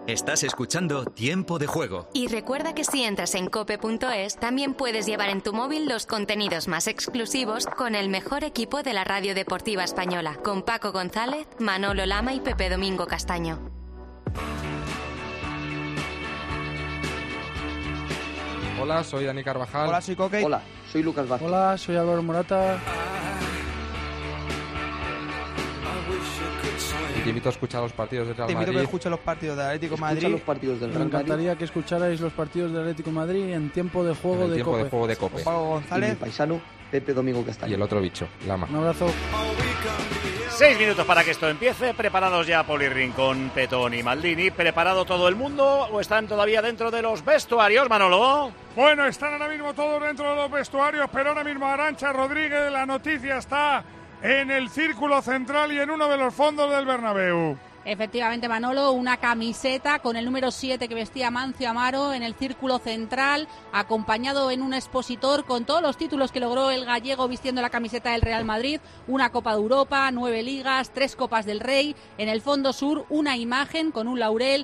Estás escuchando Tiempo de Juego. Y recuerda que si entras en cope.es, también puedes llevar en tu móvil los contenidos más exclusivos con el mejor equipo de la radio deportiva española, con Paco González, Manolo Lama y Pepe Domingo Castaño. Hola, soy Dani Carvajal. Hola, soy Coque. Hola, soy Lucas Vázquez. Hola, soy Álvaro Morata. Y te invito a escuchar los partidos del Real Te invito Madrid. a que escuches los partidos del Atlético de Madrid. Escucha los partidos del Me Real Madrid. encantaría que escucharais los partidos del Atlético de Madrid en tiempo de juego En el de tiempo Cope. de juego de Cope. Con Paco Y mi González. paisano, Pepe Domingo Castaño. Y el otro bicho, Lama. Un abrazo. 6 minutos para que esto empiece. Preparados ya Poli Rincón, Petón y Maldini. ¿Preparado todo el mundo o están todavía dentro de los vestuarios, Manolo? Bueno, están ahora mismo todos dentro de los vestuarios, pero ahora mismo Arantxa Rodríguez, la noticia está en el círculo central y en uno de los fondos del Bernabéu. Efectivamente, Manolo, una camiseta con el número 7 que vestía Amancio Amaro en el círculo central, acompañado en un expositor con todos los títulos que logró el gallego vistiendo la camiseta del Real Madrid, una Copa de Europa, 9 ligas, 3 Copas del Rey. En el fondo sur, una imagen con un laurel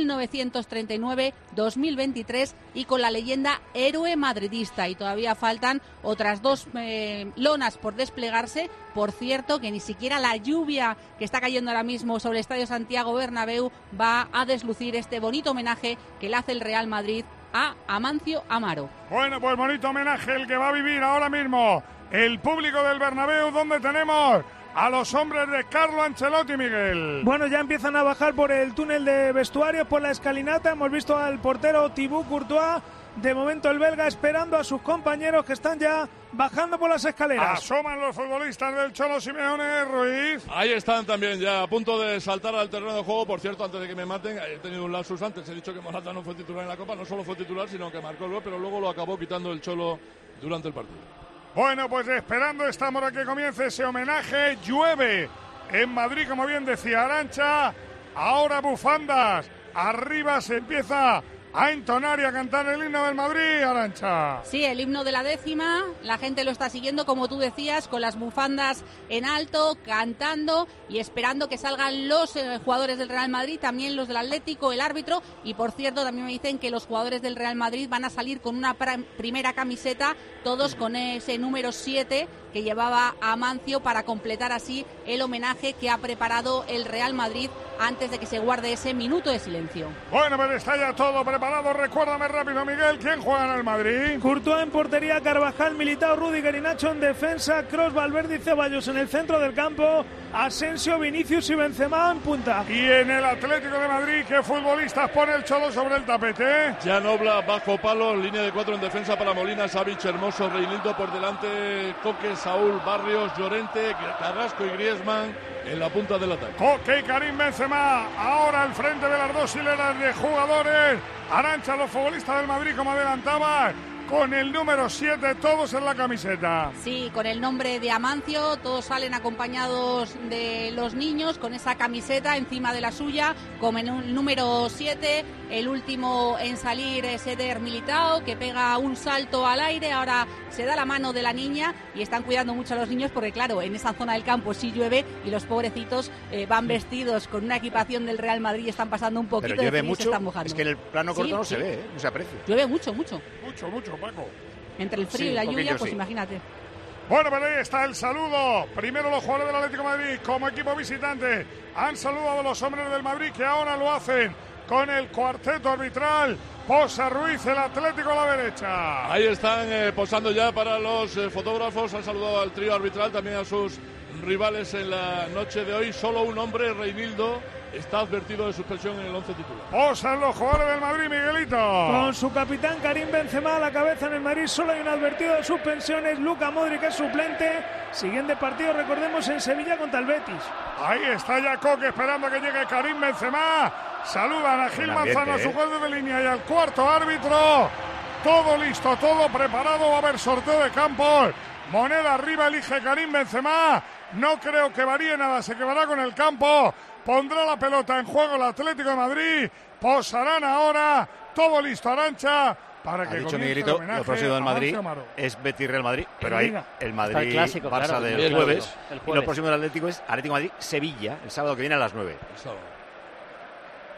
1939-2023 y con la leyenda héroe madridista. Y todavía faltan otras 2 lonas por desplegarse. Por cierto, que ni siquiera la lluvia que está cayendo ahora mismo sobre el Estadio Santiago Bernabéu va a deslucir este bonito homenaje que le hace el Real Madrid a Amancio Amaro. Bueno, pues bonito homenaje el que va a vivir ahora mismo el público del Bernabéu, donde tenemos a los hombres de Carlo Ancelotti, Miguel. Bueno, ya empiezan a bajar por el túnel de vestuarios, por la escalinata. Hemos visto al portero Thibaut Courtois. De momento el belga esperando a sus compañeros que están ya bajando por las escaleras. Asoman los futbolistas del Cholo Simeone, Ruiz. Ahí están también ya a punto de saltar al terreno de juego. Por cierto, antes de que me maten, he tenido un lapsus antes. He dicho que Morata no fue titular en la Copa. No solo fue titular, sino que marcó el gol, pero luego lo acabó quitando el Cholo durante el partido. Bueno, pues esperando estamos a que comience ese homenaje. Llueve en Madrid, como bien decía Arantxa. Ahora bufandas. Arriba se empieza a entonar y a cantar el himno del Madrid, Arantxa. Sí, el himno de la 10ª, la gente lo está siguiendo, como tú decías, con las bufandas en alto, cantando y esperando que salgan los jugadores del Real Madrid, también los del Atlético, el árbitro, y por cierto también me dicen que los jugadores del Real Madrid van a salir con una primera camiseta, todos con ese número 7 que llevaba Amancio, para completar así el homenaje que ha preparado el Real Madrid antes de que se guarde ese minuto de silencio. Bueno, pero está ya todo preparado. Recuérdame rápido, Miguel, ¿quién juega en el Madrid? Courtois en portería, Carvajal, Militao, Rüdiger y Nacho en defensa, Kroos, Valverde y Ceballos en el centro del campo, Asensio, Vinicius y Benzema en punta. Y en el Atlético de Madrid, ¿qué futbolistas pone el Cholo sobre el tapete? Ya Nobla bajo palo, línea de 4 en defensa para Molina, Savic, Hermoso, Reinildo por delante, Coque, Saúl, Barrios, Llorente, Carrasco y Griezmann en la punta del ataque. Coque y Karim Benzema ahora al frente de las 2 hileras de jugadores. Arantxa, los futbolistas del Madrid, como adelantaba, con el número 7, todos en la camiseta. Sí, con el nombre de Amancio, todos salen acompañados de los niños con esa camiseta encima de la suya, como en el número 7, el último en salir es Eder Militao, que pega un salto al aire, ahora se da la mano de la niña y están cuidando mucho a los niños porque claro, en esa zona del campo sí llueve y los pobrecitos van vestidos con una equipación del Real Madrid y están pasando un poquito. Pero llueve de frío y mucho, se están mojando. es que en el plano corto Sí, no sí. se ve, no se aprecia. Llueve mucho, mucho. Mucho, Paco. Entre el frío Sí, y la un lluvia, poquillo, pues sí. imagínate. Bueno, pero ahí está el saludo. Primero los jugadores del Atlético de Madrid como equipo visitante han saludado a los hombres del Madrid, que ahora lo hacen con el cuarteto arbitral. Posa Ruiz, el Atlético a la derecha. Ahí están posando ya para los fotógrafos. Han saludado al trío arbitral, también a sus rivales en la noche de hoy. Solo un hombre, Reinildo, está advertido de suspensión en el 11 titular. Posan los jugadores del Madrid, Miguelito. Con su capitán Karim Benzema a la cabeza en el Madrid, solo hay un advertido de suspensiones. Luka Modric es suplente. Siguiente partido, recordemos, en Sevilla contra el Betis. Ahí está ya Coque esperando a que llegue Karim Benzema. Saludan a Gil Manzano, a su juez de línea y al cuarto árbitro. Todo listo, todo preparado. Va a haber sorteo de campos. Moneda arriba, elige Karim Benzema. No creo que varíe nada, se quedará con el campo. Pondrá la pelota en juego el Atlético de Madrid. Posarán ahora. Todo listo, Arantxa. Para que ha dicho Miguelito, lo próximo del Madrid es Betis Real Madrid, pero ahí el Madrid clásico, Barça claro, del jueves, el y lo próximo del Atlético es Atlético de Madrid Sevilla, el sábado que viene a las 9.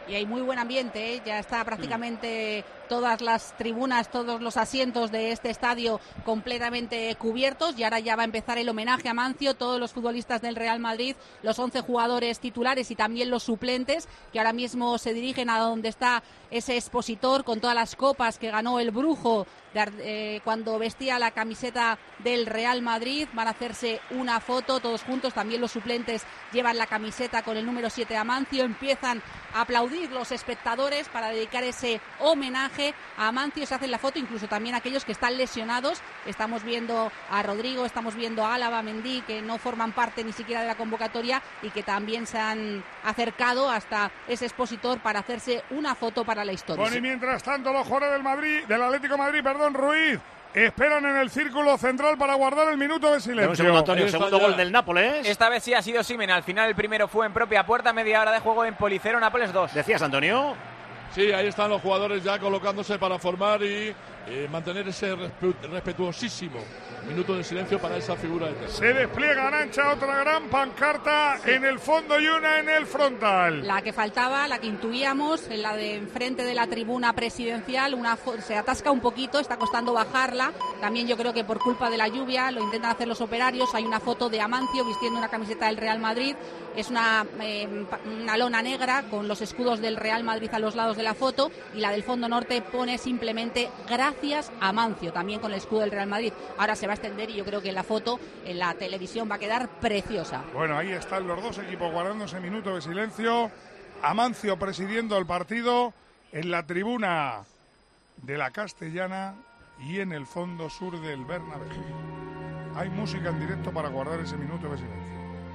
y hay muy buen ambiente, ¿eh? Ya está prácticamente todas las tribunas, todos los asientos de este estadio completamente cubiertos, y ahora ya va a empezar el homenaje a Amancio, todos los futbolistas del Real Madrid, los 11 jugadores titulares y también los suplentes, que ahora mismo se dirigen a donde está ese expositor con todas las copas que ganó el Brujo cuando vestía la camiseta del Real Madrid. Van a hacerse una foto todos juntos, también los suplentes llevan la camiseta con el número 7 Amancio, empiezan a aplaudir los espectadores para dedicar ese homenaje a Amancio, se hacen la foto, incluso también aquellos que están lesionados. Estamos viendo a Rodrigo, estamos viendo a Álava, Mendy, que no forman parte ni siquiera de la convocatoria y que también se han acercado hasta ese expositor para hacerse una foto para la historia. Bueno, y mientras tanto los jugadores del Atlético de Madrid, Ruiz, esperan en el círculo central para guardar el minuto de silencio. Un segundo, Antonio, el segundo gol del Nápoles. Esta vez sí ha sido Osimhen. Al final el primero fue en propia puerta, media hora de juego en Policero, Nápoles 2. ¿Decías, Antonio? Sí, ahí están los jugadores ya colocándose para formar y mantener ese respetuosísimo minuto de silencio para esa figura de tercero. Se despliega Arantxa, otra gran pancarta en el fondo y una en el frontal. La que faltaba, la que intuíamos, en la de enfrente de la tribuna presidencial, se atasca un poquito, está costando bajarla. También yo creo que por culpa de la lluvia lo intentan hacer los operarios. Hay una foto de Amancio vistiendo una camiseta del Real Madrid. Es una lona negra con los escudos del Real Madrid a los lados de la foto, y la del fondo norte pone simplemente gracias a Amancio, también con el escudo del Real Madrid. Ahora se va a extender y yo creo que la foto en la televisión va a quedar preciosa. Bueno, ahí están los dos equipos guardando ese minuto de silencio. Amancio presidiendo el partido en la tribuna de la Castellana y en el fondo sur del Bernabéu. Hay música en directo para guardar ese minuto de silencio.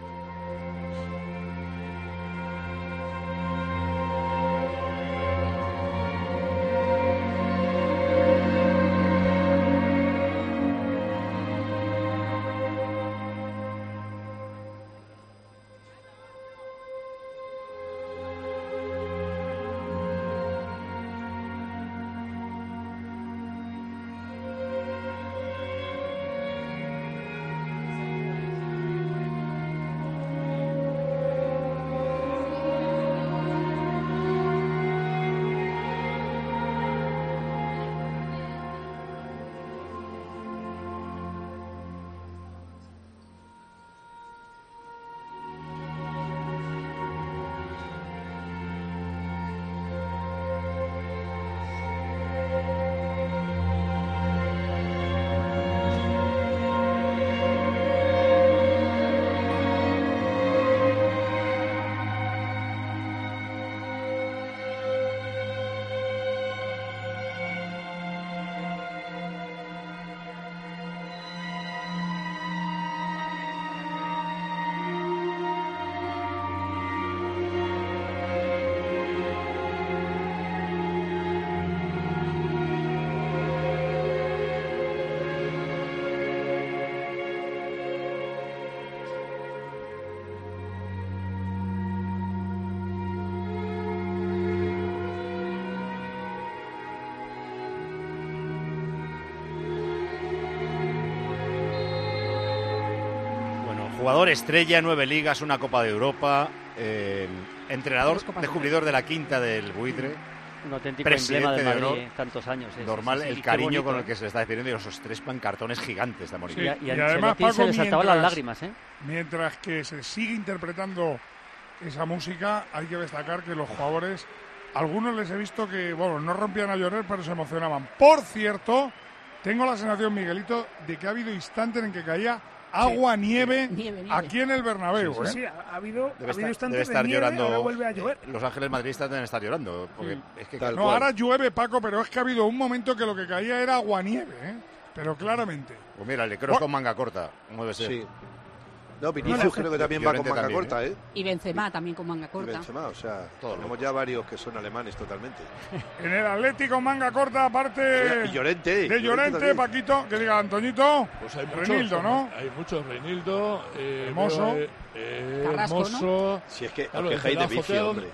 Jugador estrella, 9 ligas, una Copa de Europa, entrenador descubridor de la quinta del Buitre. Un auténtico emblema de Madrid, tantos años. Normal el cariño con el que se le está defendiendo y esos 3 pancartones gigantes de Morín. Sí, y además, Paco, se le saltaban las lágrimas, mientras que se sigue interpretando esa música, hay que destacar que los jugadores, algunos les he visto que, bueno, no rompían a llorar, pero se emocionaban. Por cierto, tengo la sensación, Miguelito, de que ha habido instantes en que caía agua, nieve aquí en el Bernabéu. Sí, ha habido instantes debe estar de nieve, llorando. ahora vuelve a llover. Los Ángeles madridistas deben estar llorando. Porque es que no, ahora llueve, Paco, pero es que ha habido un momento que lo que caía era agua, nieve, pero claramente. Pues mira, el Kroos con manga corta, como debe ser. Sí. No, Vinicius creo que también va con manga corta, Y Benzema también con manga corta. Benzema, o sea, tenemos ya varios que son alemanes totalmente. En el Atlético manga corta, aparte y Llorente, de Llorente, Paquito, que diga Antoñito, pues hay Reinildo, ¿no? Hay muchos, Reinildo, Hermoso, Carrasco, ¿no? Si es que os quejáis de vicio, hombre.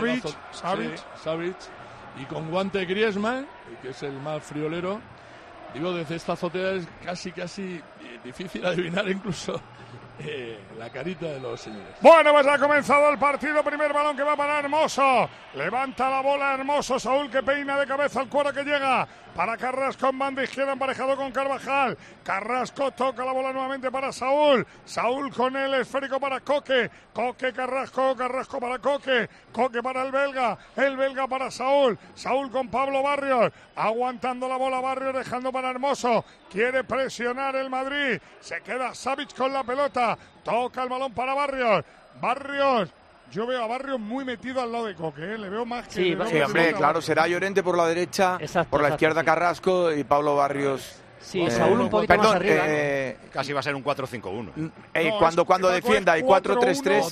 Savic, y con guante Griezmann, que es el más friolero. Digo, desde esta azotea es casi difícil adivinar incluso la carita de los señores. Bueno, pues ha comenzado el partido. Primer balón que va para Hermoso. Levanta la bola Hermoso. Saúl que peina de cabeza al cuero que llega para Carrasco en banda izquierda, emparejado con Carvajal. Carrasco toca la bola nuevamente para Saúl. Saúl con el esférico para Coque. Coque, Carrasco, Carrasco para Coque. Coque para el belga para Saúl. Saúl con Pablo Barrios. Aguantando la bola Barrios, dejando para Hermoso. Quiere presionar el Madrid. Se queda Savic con la pelota. Toca el balón para Barrios. Barrios. Yo veo a Barrios muy metido al lado de Coque, ¿eh? Le veo más que... Sí, hombre, claro, será Llorente por la derecha, por la izquierda Carrasco y Pablo Barrios... Sí, Saúl un poquito más arriba. Casi va a ser un 4-5-1. Cuando defienda y 4-3-3...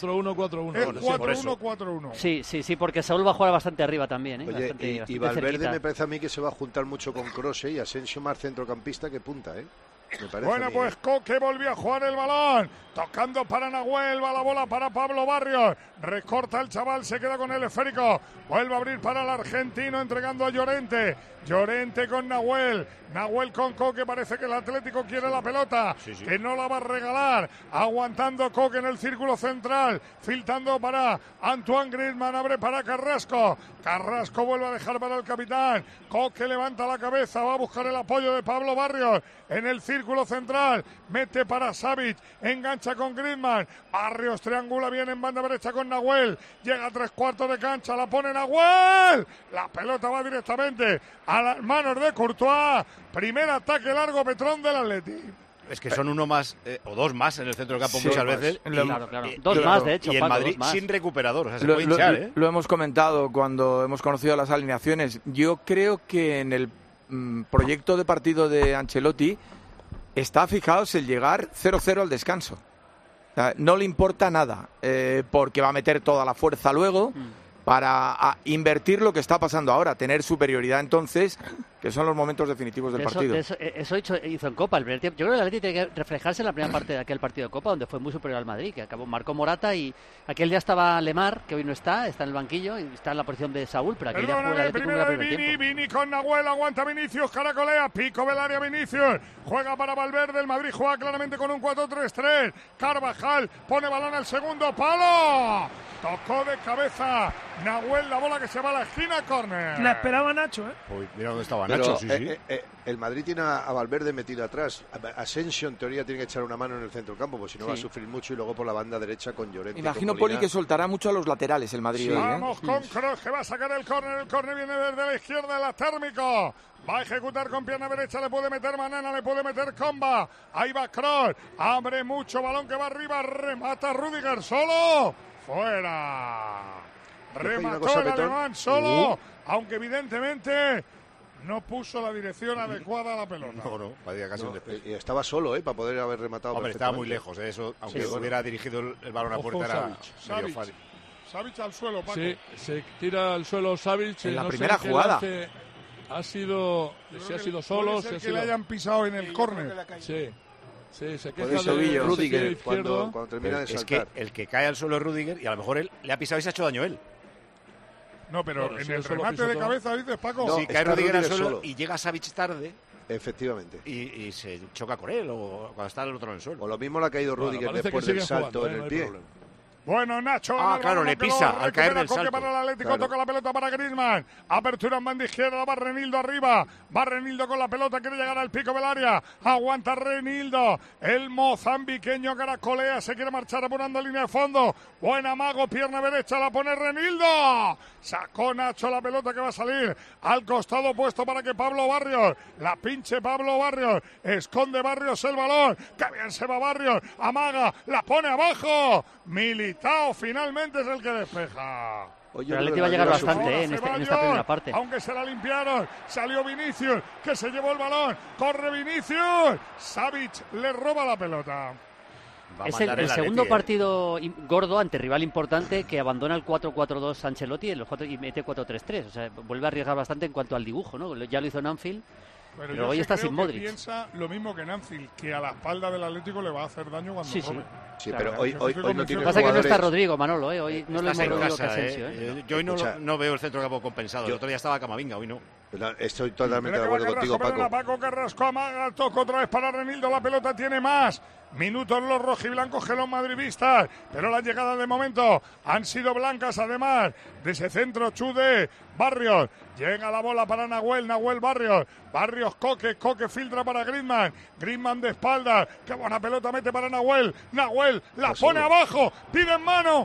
4-1-4-1. Sí, porque Saúl va a jugar bastante arriba también. Oye, bastante y Valverde cerquita. me parece a mí que se va a juntar mucho con Kroos y Asensio más centrocampista que punta, ¿eh? Bueno, pues Coque volvió a jugar el balón, tocando para Nahuel, va la bola para Pablo Barrios, recorta el chaval, se queda con el esférico, vuelve a abrir para el argentino, entregando a Llorente, Llorente con Nahuel con Coque, parece que el Atlético quiere la pelota, que no la va a regalar, aguantando Coque en el círculo central, filtrando para Antoine Griezmann, abre para Carrasco vuelve a dejar para el capitán, Coque levanta la cabeza, va a buscar el apoyo de Pablo Barrios, en el círculo central, mete para Savic, engancha con Griezmann, Barrios triangula bien en banda derecha con Nahuel, llega a 3/4 de cancha, la pone Nahuel, la pelota va directamente a las manos de Courtois, primer ataque largo Petrón del Atleti. Es que son uno más o dos más en el centro del campo muchas veces. Claro. Dos más, de hecho. Y en Madrid sin recuperador. O sea, se puede hinchar, ¿eh? Lo hemos comentado cuando hemos conocido las alineaciones. Yo creo que en el proyecto de partido de Ancelotti está, fijaos, el llegar 0-0 al descanso. O sea, no le importa nada, porque va a meter toda la fuerza luego para invertir lo que está pasando ahora, tener superioridad entonces, que son los momentos definitivos del partido. Eso hizo en Copa el primer tiempo. Yo creo que el Atleti tiene que reflejarse en la primera parte de aquel partido de Copa, donde fue muy superior al Madrid, que marcó Morata, y aquel día estaba Lemar, que hoy no está en el banquillo, y está en la posición de Saúl, pero aquel día jugó el Atlético en el primer tiempo. Vini con Nahuel, aguanta Vinicius, caracolea, pico del área Vinicius, juega para Valverde, el Madrid juega claramente con un 4-3-3, Carvajal pone balón al segundo palo, tocó de cabeza Nahuel, la bola que se va a la esquina, córner. La esperaba Nacho, ¿eh? Uy, mira dónde estaba Pero, Nacho, sí. El Madrid tiene a Valverde metido atrás. Asensio, en teoría, tiene que echar una mano en el centro del campo, porque si no va a sufrir mucho, y luego por la banda derecha con Llorente. Imagino, Poli, que soltará mucho a los laterales el Madrid. Vamos con Kroos, que va a sacar el córner viene desde la izquierda, el térmico. Va a ejecutar con pierna derecha, le puede meter Manana, le puede meter Comba. Ahí va Kroos, abre mucho, balón que va arriba, remata Rüdiger solo. Fuera. Remató el alemán solo, aunque evidentemente no puso la dirección adecuada a la pelota. No, parecía casi un despeje. Y estaba solo, para poder haber rematado. Hombre, estaba muy lejos, eso, aunque hubiera dirigido el balón a puerta, era medio fácil. Savic al suelo, Paco. Sí, se tira al suelo Savic. En la primera jugada. Ha sido solo. Puede ser que le hayan pisado en el córner. Sí, se queja de Rüdiger cuando termina de saltar. Es que el que cae al suelo es Rüdiger, y a lo mejor él le ha pisado y se ha hecho daño él. No, pero en el remate de cabeza, dices, Paco. No, cae Rüdiger al suelo y llega Savic tarde. Efectivamente. Y se choca con él, o cuando está el otro en el suelo. O lo mismo le ha caído Rüdiger después del salto en el pie. Bueno, Nacho. Claro, le pisa al caer del salto. Para el Atlético, toca la pelota para Griezmann. Apertura en banda izquierda, va Renildo arriba. Va Renildo con la pelota, quiere llegar al pico del área. Aguanta Renildo. El mozambiqueño caracolea, se quiere marchar apurando línea de fondo. Buen amago, pierna derecha, la pone Renildo. Sacó Nacho la pelota que va a salir al costado opuesto para que Pablo Barrios la pinche Pablo Barrios. Esconde Barrios el balón. ¡Qué bien se va Barrios! Amaga, la pone abajo. Militao finalmente es el que despeja. Pero el Atleti va a llegar bastante en esta primera parte. Aunque se la limpiaron, salió Vinicius, que se llevó el balón. Corre Vinicius. Savic le roba la pelota. Es el segundo partido gordo ante rival importante que abandona el 4-4-2 Ancelotti y mete 4-3-3. O sea, vuelve a arriesgar bastante en cuanto al dibujo, ¿no? Ya lo hizo en Anfield. Pero hoy está sin Modric. Piensa lo mismo que en Anfield, que a la espalda del Atlético le va a hacer daño cuando robe. Sí, claro, pero hoy no tiene. Pasa que no está Rodrigo, Manolo, hoy no lo hemos Rodrigo que Asensio. Yo hoy no veo el centro campo compensado. El otro día estaba Camavinga, hoy no. Estoy totalmente de acuerdo contigo, Paco. Paco Carrasco amaga, toca otra vez para Renildo, la pelota tiene más. minutos los rojiblancos que los madridistas, pero las llegadas de momento han sido blancas, además de ese centro Chude Barrios. Llega la bola para Nahuel Barrios, Coque filtra para Griezmann de espaldas, qué buena pelota mete para Nahuel la pone abajo, pide en mano,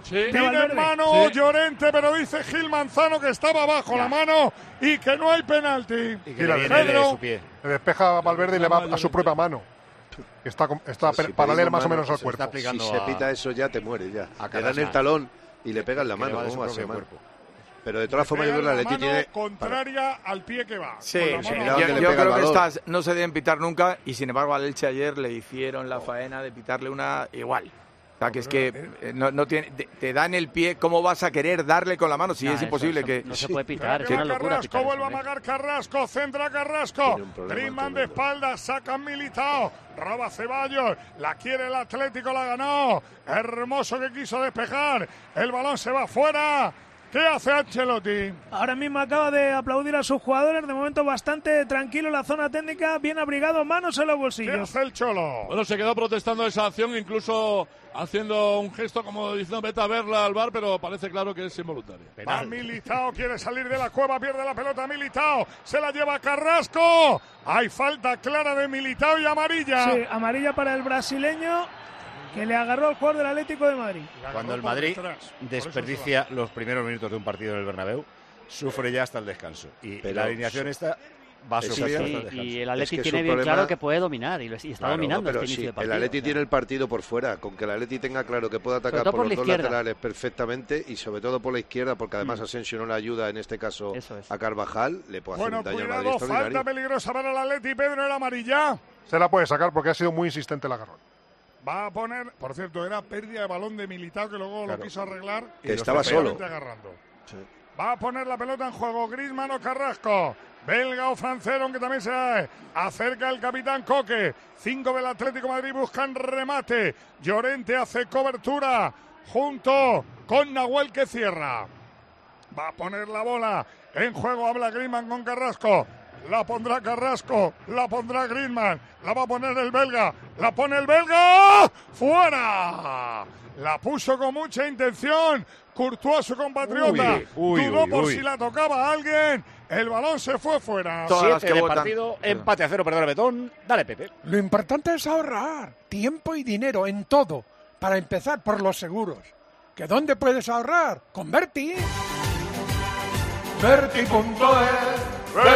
Llorente, pero dice Gil Manzano que estaba abajo la mano y que no hay penalti. Y Pedro le despeja a Valverde y le va a su propia mano. Está paralela más o menos al cuerpo. Si se pita eso ya te mueres ya. Le dan el talón y le pegan la mano. ¿Cómo va a ser, cuerpo? Pero de todas formas yo creo que el Atleti tiene... contraria al pie que va. Sí, yo creo que estas no se deben pitar nunca y sin embargo al Elche ayer le hicieron la faena de pitarle una igual. O sea, que es que no tiene, te dan el pie, ¿cómo vas a querer darle con la mano? Si es imposible que... No se puede pitar, es una locura. Carrasco vuelve a amagar Carrasco, centra Carrasco. Griezmann de espaldas, sacan Militao, roba Ceballos, la quiere el Atlético, la ganó. Hermoso que quiso despejar, el balón se va fuera. ¿Qué hace Ancelotti? Ahora mismo acaba de aplaudir a sus jugadores, de momento bastante tranquilo en la zona técnica, bien abrigado, manos en los bolsillos. ¿Qué hace el Cholo? Bueno, se quedó protestando esa acción, incluso haciendo un gesto como diciendo vete a verla al VAR, pero parece claro que es involuntario. Va Militao, quiere salir de la cueva, pierde la pelota Militao, se la lleva Carrasco. Hay falta clara de Militao y amarilla. Sí, amarilla para el brasileño, que le agarró al jugador del Atlético de Madrid. Cuando el Madrid desperdicia los primeros minutos de un partido en el Bernabéu, sufre ya hasta el descanso. Y la alineación esta va a sufrir hasta el descanso. Y el Atleti tiene bien claro que puede dominar y está dominando este inicio de partido. El Atleti tiene el partido por fuera, con que el Atleti tenga claro que puede atacar por los dos laterales perfectamente y sobre todo por la izquierda, porque además Asensio no le ayuda en este caso a Carvajal, le puede hacer un daño al Madrid extraordinario. Falta peligrosa para el Atleti, Pedro, el amarilla. Se la puede sacar porque ha sido muy insistente el agarrón. Va a poner, por cierto, era pérdida de balón de Militao que luego lo quiso arreglar. Que estaba solo. Agarrando. Sí. Va a poner la pelota en juego Griezmann o Carrasco. Belga o Francero, que también se acerca el capitán Coque. 5 del Atlético de Madrid buscan remate. Llorente hace cobertura junto con Nahuel que cierra. Va a poner la bola en juego, habla Griezmann con Carrasco. La pondrá Carrasco, la pondrá Griezmann, la va a poner el belga, la pone el belga, ¡fuera! La puso con mucha intención, Courtois, su compatriota, dudó por si la tocaba a alguien, el balón se fue fuera. 7 de partido, empate a 0, perdón, Betón, dale Pepe. Lo importante es ahorrar tiempo y dinero en todo, para empezar por los seguros. ¿Que dónde puedes ahorrar? Con Verti. Verti.es.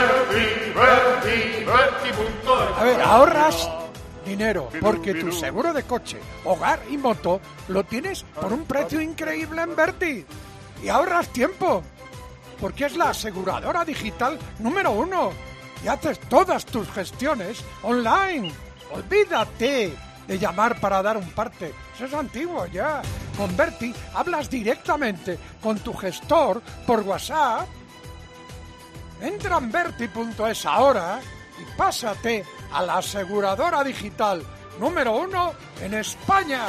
A ver, ahorras dinero porque tu seguro de coche, hogar y moto lo tienes por un precio increíble en Verti. Y ahorras tiempo porque es la aseguradora digital número 1 y haces todas tus gestiones online. Olvídate de llamar para dar un parte, eso es antiguo ya. Con Verti hablas directamente con tu gestor por WhatsApp. Entra en Verti.es ahora y pásate a la aseguradora digital número 1 en España.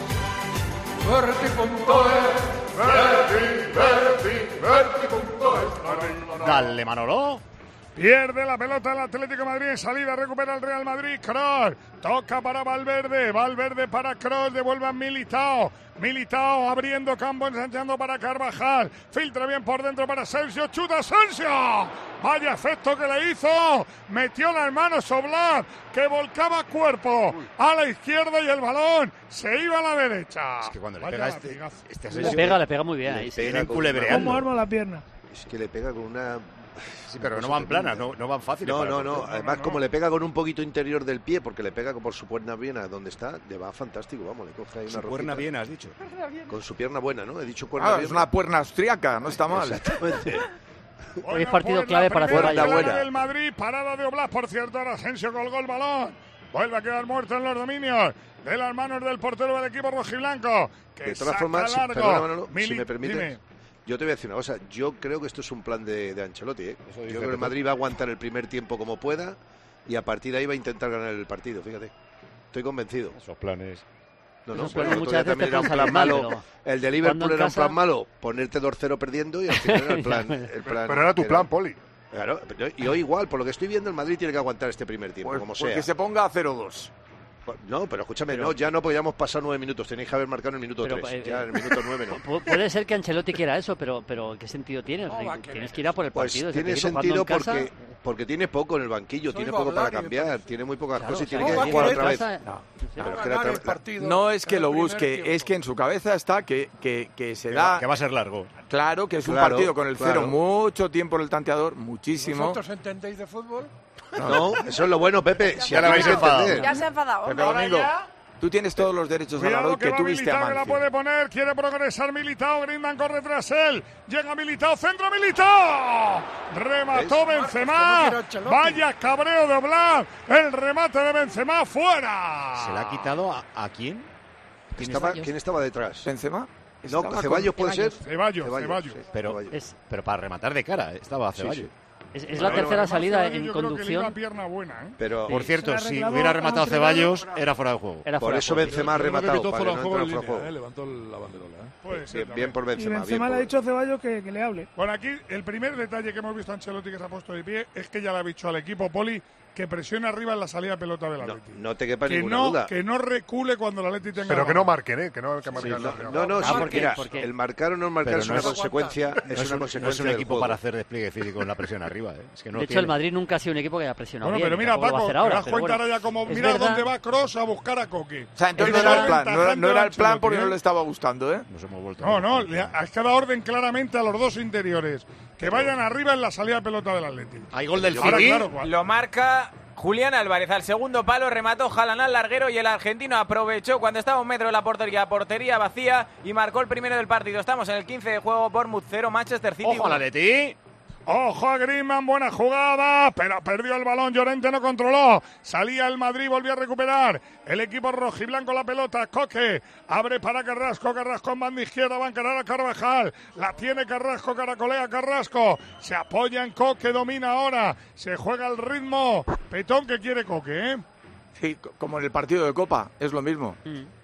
Verti.es. Dale, Manolo. Pierde la pelota el Atlético de Madrid en salida, recupera el Real Madrid, Kroos, toca para Valverde para Kroos, devuelve a Militao abriendo campo, ensanchando para Carvajal, filtra bien por dentro para Asensio, chuta Asensio, vaya efecto que le hizo, metió las manos Oblak, que volcaba cuerpo a la izquierda y el balón se iba a la derecha. Es que cuando le pega este Asensio, le pega muy bien ahí. ¿Cómo arma la pierna? Es que le pega con una... Sí, pero no van planas, no van fáciles. No. Además, como le pega con un poquito interior del pie, porque le pega por su pierna buena donde está, le va fantástico, vamos, le coge ahí una rosquita. Pierna bien, has dicho. Con su pierna buena, ¿no? He dicho pierna bien. Es una pierna austriaca, no está mal. Exactamente. Hoy es partido clave para Ceballos. Del Madrid, parada de Oblak, por cierto, ahora Asensio colgó el balón. Vuelve a quedar muerto en los dominios de las manos del portero del equipo rojiblanco. Que de todas formas, perdona, Manolo, si me permites. Yo te voy a decir una cosa, yo creo que esto es un plan de Ancelotti, ¿eh? Yo creo que el Madrid va a aguantar el primer tiempo como pueda y a partir de ahí va a intentar ganar el partido, fíjate. Estoy convencido. Esos planes... No, pero el otro día también era un plan malo. El de Liverpool era un plan malo, ponerte 2-0 perdiendo y al final era el plan. Pero era tu plan, Poli. Claro, y hoy igual, por lo que estoy viendo, el Madrid tiene que aguantar este primer tiempo, como sea. Que se ponga a 0-2. No, pero escúchame, ya no podíamos pasar 9 minutos, tenéis que haber marcado en el minuto 3, ya en el minuto 9 no. Puede ser que Ancelotti quiera eso, pero ¿qué sentido tiene? Tienes que ir a por el partido. Pues tiene sentido porque tiene poco en el banquillo, tiene poco para cambiar, tiene muy pocas cosas y tiene que jugar otra vez. No es que lo busque, es que en su cabeza está que se da... Que va a ser largo. Claro, que es un partido con el cero mucho tiempo en el tanteador, muchísimo. ¿Vosotros entendéis de fútbol? No, eso es lo bueno, Pepe. Si ya la habéis enfadado. Ya se ha enfadado. Pepe Domingo, tú tienes todos los derechos a la Roy que tuviste a Militao, que la puede poner, quiere progresar Militao, Griezmann corre tras él, llega Militao, centro Militao, remató Benzema, vaya cabreo de Oblak, el remate de Benzema fuera. ¿Se le ha quitado a quién? ¿Quién estaba detrás? ¿Benzema? No, Ceballos puede ser. Ceballos. Pero para rematar de cara, estaba Ceballos. Es la tercera salida en conducción. Pierna buena, Pero, por cierto, si hubiera rematado Ceballos, era fuera de juego. Por eso Benzema ha rematado. Fuera de juego. Levantó la banderola. Bien por Benzema. Y Benzema le ha dicho a Ceballos que le hable. Bueno, aquí el primer detalle que hemos visto a Ancelotti que se ha puesto de pie es que ya le ha dicho al equipo, Poli, que presione arriba en la salida de pelota del Atleti. No te quepa ninguna duda. Que no recule cuando el Atleti tenga... Pero que no marquen, que no hay que marcar. Porque el marcar o no marcar es una consecuencia. No es un equipo para hacer despliegue físico en la presión arriba. De hecho, el Madrid nunca ha sido un equipo que haya presionado bien. Pero mira, Paco, te das cuenta ahora ya como... Mira dónde va Kroos a buscar a Coque. O sea, entonces no era el plan. No era el plan porque no le estaba gustando, ¿eh? Nos hemos vuelto. No, has dado orden claramente a los dos interiores. Que vayan arriba en la salida de pelota del Atleti. Hay gol del City. Lo marca Julián Álvarez al segundo palo, remató Haaland al larguero y el argentino aprovechó cuando estaba a 1 metro de la portería vacía y marcó el primero del partido. Estamos en el 15 de juego, Bournemouth 0, Manchester City 1. ¡Ojo al Atleti! Ojo a Griezmann, buena jugada, pero perdió el balón, Llorente no controló, salía el Madrid, volvió a recuperar el equipo rojiblanco la pelota, Coque, abre para Carrasco en banda izquierda, va a encarar a Carvajal, la tiene Carrasco, caracolea Carrasco, se apoya en Coque, domina ahora, se juega el ritmo, Petón que quiere Coque, ¿eh? Sí, como en el partido de Copa, es lo mismo.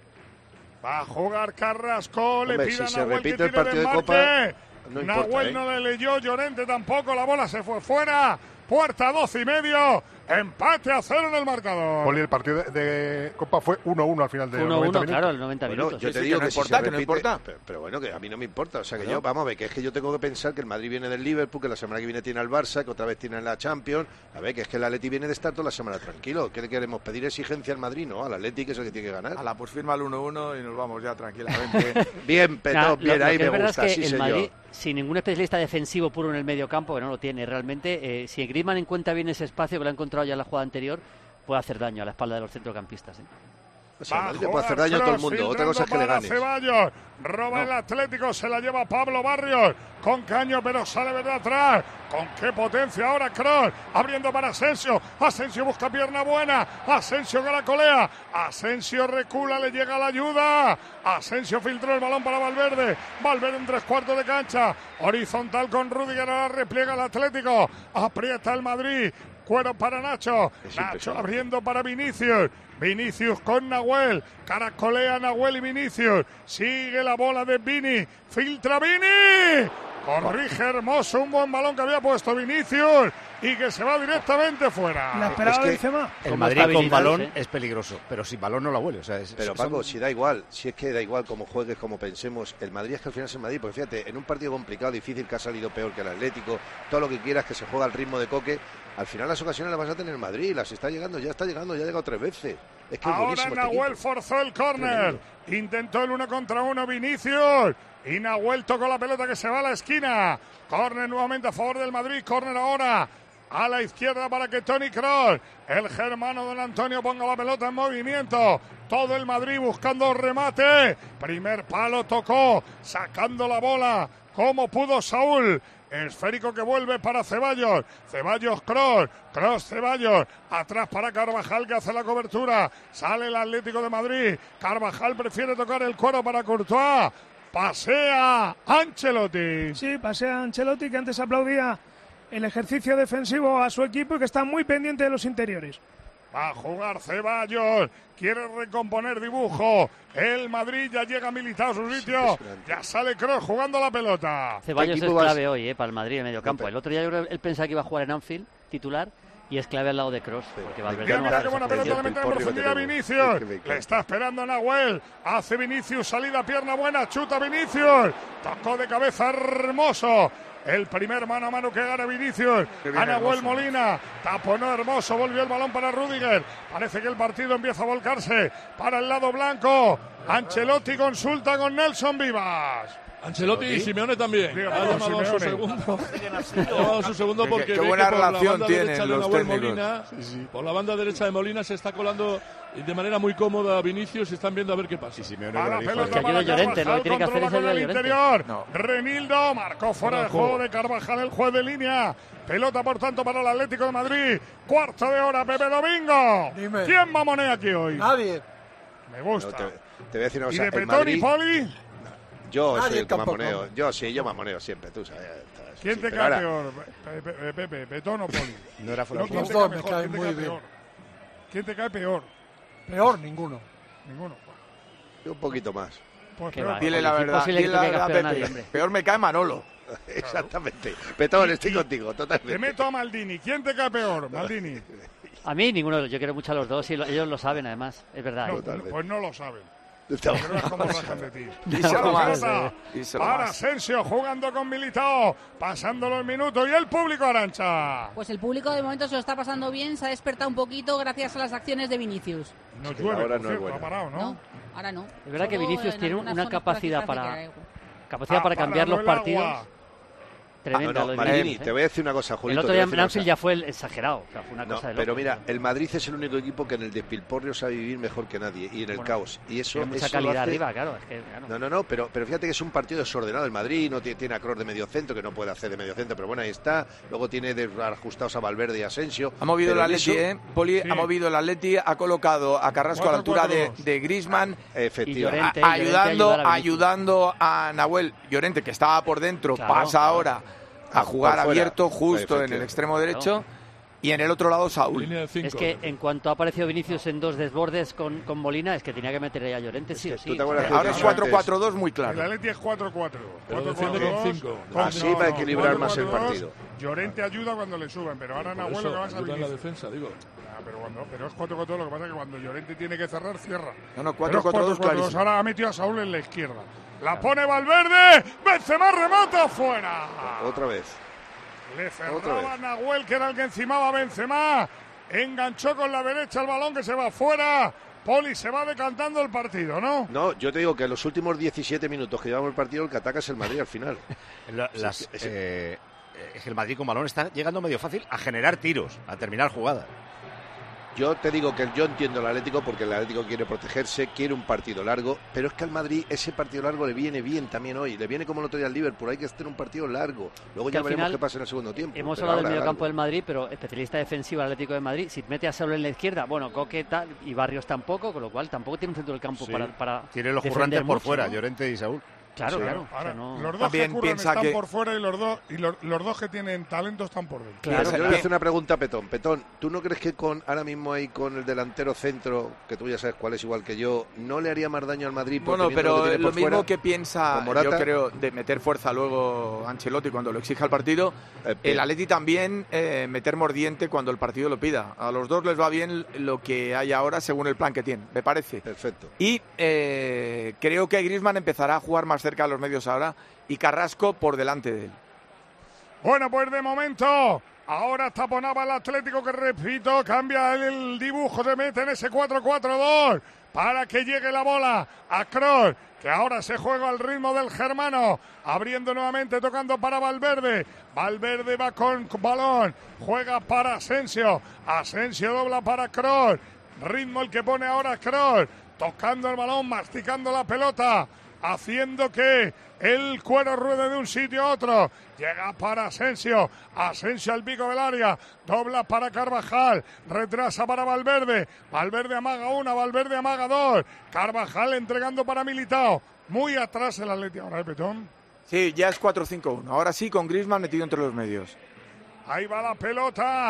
Va a jugar Carrasco, le pide si a se Nahuel repite que el tire partido de de Copa... Nahuel no le leyó, Llorente tampoco, la bola se fue fuera, puerta 12:30, empate a 0 en el marcador. Poli, el partido de Copa fue 1-1 al final de 90 minutos. Claro, el 90 minutos. Bueno, yo te digo que no importa, si se repite, no importa. Pero bueno, que a mí no me importa. O sea, que vamos a ver, que es que yo tengo que pensar que el Madrid viene del Liverpool, que la semana que viene tiene al Barça, que otra vez tiene la Champions. A ver, que es que el Atleti viene de estar toda la semana tranquilo. ¿Qué le queremos pedir exigencia al Madrid? No, al Atleti, que es el que tiene que ganar. Pues firma el 1-1 y nos vamos ya tranquilamente. Bien, Petón, bien, ahí me gusta, es que sí, el señor. Madrid, sin ningún especialista defensivo puro en el medio campo, que no lo tiene realmente, si Griezmann encuentra bien ese espacio que lo ha encontrado ya en la jugada anterior, puede hacer daño a la espalda de los centrocampistas. O sea, le puede hacer daño a todo el mundo. Otra cosa es que le ganes. Ceballos, roba el Atlético, se la lleva Pablo Barrios con caño, pero sale verdad atrás. Con qué potencia ahora Kroos, abriendo para Asensio. Asensio busca pierna buena. Asensio caracolea. Asensio recula, le llega la ayuda. Asensio filtró el balón para Valverde. Valverde en 3/4 de cancha. Horizontal con Rüdiger, ahora repliega el Atlético. Aprieta el Madrid. Cuero para Nacho. Nacho abriendo para Vinicius. Vinicius con Nahuel. Caracolea Nahuel y Vinicius. Sigue la bola de Vini. Filtra Vini. Corrige Hermoso. Un buen balón que había puesto Vinicius. Y que se va directamente fuera. La esperaba Benzema. El Madrid con balón es peligroso, pero sin balón no la huele. O sea, pero Paco, si da igual, si es que da igual cómo juegues, como pensemos, el Madrid es que al final es el Madrid, porque fíjate, en un partido complicado, difícil, que ha salido peor que el Atlético, todo lo que quieras, que se juega al ritmo de Coque, al final las ocasiones las vas a tener en Madrid, las está llegando, ya ha llegado 3 veces. Es que ahora Nahuel forzó el córner, intentó el 1 contra 1 Vinicius, y Nahuel tocó la pelota que se va a la esquina. Córner nuevamente a favor del Madrid, córner ahora a la izquierda para que Toni Kroos, el germano don Antonio, ponga la pelota en movimiento. Todo el Madrid buscando remate. Primer palo tocó, sacando la bola como pudo Saúl. Esférico que vuelve para Ceballos. Ceballos Kroos. Kroos Ceballos. Atrás para Carvajal que hace la cobertura. Sale el Atlético de Madrid. Carvajal prefiere tocar el cuero para Courtois. Pasea Ancelotti. Sí, pasea Ancelotti, que antes aplaudía el ejercicio defensivo a su equipo y que está muy pendiente de los interiores. Va a jugar Ceballos. Quiere recomponer dibujo. El Madrid ya llega Militao a su sitio. Ya sale Kroos jugando la pelota. Ceballos es clave hoy para el Madrid en medio campo. El otro día yo creo que él pensaba que iba a jugar en Anfield, titular. Y es clave al lado de Kroos, porque Valverde no va a hacer qué buena pelota le mete en profundidad Vinicius. Le está esperando Nahuel. Hace Vinicius, salida, pierna buena, chuta Vinicius. Tocó de cabeza Hermoso. El primer mano a mano que gana Vinicius. A Nahuel Molina. Taponó Hermoso, volvió el balón para Rüdiger. Parece que el partido empieza a volcarse para el lado blanco. Ancelotti consulta con Nelson Vivas. Ancelotti y Simeone también. Ha llamado a su segundo. Ha llamado a su segundo porque qué buena relación tienen los técnicos. Por la banda derecha de Molina se está colando de manera muy cómoda Vinicius y están viendo a ver qué pasa. A la pelota para Carvajal, controla con el interior. Renildo marcó fuera de juego de Carvajal, el juez de línea. Pelota, por tanto, para el Atlético de Madrid. Cuarto de hora, Pepe Domingo. Dime. ¿Quién mamonea aquí hoy? Nadie. Me gusta. No, te voy a decir una cosa. ¿Y de Petón y Poli? Yo soy el que mamoneo. Yo mamoneo siempre, tú sabes. ¿Quién te cae peor, Pepe, Petón o Poli? No era fuera de Los dos me caen muy bien. ¿Quién te cae peor? Peor, ninguno. Ninguno. Yo un poquito más. Pues dile la verdad, dile la verdad, Pepe. Peor me cae Manolo. Exactamente. Petón, estoy contigo, totalmente. Te meto a Maldini. ¿Quién te cae peor, Maldini? A mí ninguno, yo quiero mucho a los dos y ellos lo saben además, es verdad. No, pues no lo saben. No. Como rajan de ti. Para Asensio jugando con Militao, pasando los minutos y el público, Arancha. Pues el público de momento se lo está pasando bien, se ha despertado un poquito gracias a las acciones de Vinicius. No llueve, ahora por cierto, ha parado, ¿no? No, ahora no. Es verdad que Solo Vinicius en tiene algunas una zonas capacidad por aquí para cambiar los partidos. Tremenda. Maldini, te voy a decir una cosa, Julito. El otro día en Anfield ya fue exagerado. O sea, fue una cosa de pero loco. mira, el Madrid es el único equipo que en el despilporrio sabe vivir mejor que nadie y en el caos. Y eso tiene mucha eso calidad hace... arriba, claro. Es que, claro. No, pero fíjate que es un partido desordenado. El Madrid no tiene a Kroos de medio centro, que no puede hacer de medio centro, pero bueno, ahí está. Luego tiene ajustados a Valverde y Asensio. Ha movido el Atleti, Poli, sí. Ha movido el Atleti, ha colocado a Carrasco a la altura de Griezmann, efectivamente, ayudando a Nahuel Llorente, que estaba por dentro, claro, pasa ahora a jugar abierto justo en el extremo derecho, y en el otro lado Saúl. Es que en cuanto ha aparecido Vinicius en dos desbordes con Molina, es que tenía que meter ahí a Llorente, sí o sí. Ahora es 4-4-2 muy claro. El Atleti es 4-4. 4-4-2. Así va a equilibrar más el partido. Llorente ayuda cuando le suben, pero ahora Nahuel lo que va a salir. la defensa, digo. Pero es 4-4, lo que pasa es que cuando Llorente tiene que cerrar, cierra. No, 4-4-2 clarísimo. Ahora ha metido a Saúl en la izquierda. La pone Valverde, Benzema remata fuera. Otra vez. Le cerraba Nahuel, que era el que encimaba a Benzema. Enganchó con la derecha el balón que se va fuera. Poli, se va decantando el partido, ¿no? No, yo te digo que en los últimos 17 minutos que llevamos el partido, el que ataca es el Madrid al final. El Madrid con balón está llegando medio fácil a generar tiros, a terminar jugadas. Yo te digo que yo entiendo el Atlético porque el Atlético quiere protegerse, quiere un partido largo, pero es que al Madrid ese partido largo le viene bien también hoy, le viene como el otro día al Liverpool, hay que hacer un partido largo, luego ya veremos qué pasa en el segundo tiempo. Hemos hablado del mediocampo del Madrid, pero especialista defensivo del Atlético de Madrid, si mete a Saúl en la izquierda, bueno, Coque tal, y Barrios tampoco, con lo cual tampoco tiene un centro del campo para tiene los currantes por fuera, ¿no? Llorente y Saúl. Claro, sí, claro. Ahora, o sea, no... Los dos que curran están por fuera y los dos que tienen talento están por dentro. Claro, yo le voy a hacer una pregunta a Petón. Petón, ¿tú no crees que ahora mismo ahí con el delantero centro, que tú ya sabes cuál es igual que yo, no le haría más daño al Madrid? Bueno, pero lo mismo que piensa, yo creo, de meter fuerza luego Ancelotti cuando lo exija el partido, el Atleti también meter mordiente cuando el partido lo pida. A los dos les va bien lo que hay ahora según el plan que tienen, me parece. Perfecto. Y creo que Griezmann empezará a jugar más cerca de los medios ahora y Carrasco por delante de él. Bueno, pues de momento ahora taponaba el Atlético, que repito, cambia el dibujo, se mete en ese 4-4-2 para que llegue la bola a Kroos, que ahora se juega al ritmo del germano, abriendo nuevamente, tocando para Valverde. Valverde va con balón, juega para Asensio, Asensio dobla para Kroos, ritmo el que pone ahora Kroos, tocando el balón, masticando la pelota, haciendo que el cuero ruede de un sitio a otro. Llega para Asensio, Asensio al pico del área, dobla para Carvajal, retrasa para Valverde, Valverde amaga una, Valverde amaga dos, Carvajal entregando para Militao, muy atrás el Atlético ahora, Petón. Sí, ya es 4-5-1, ahora sí con Griezmann metido entre los medios. Ahí va la pelota,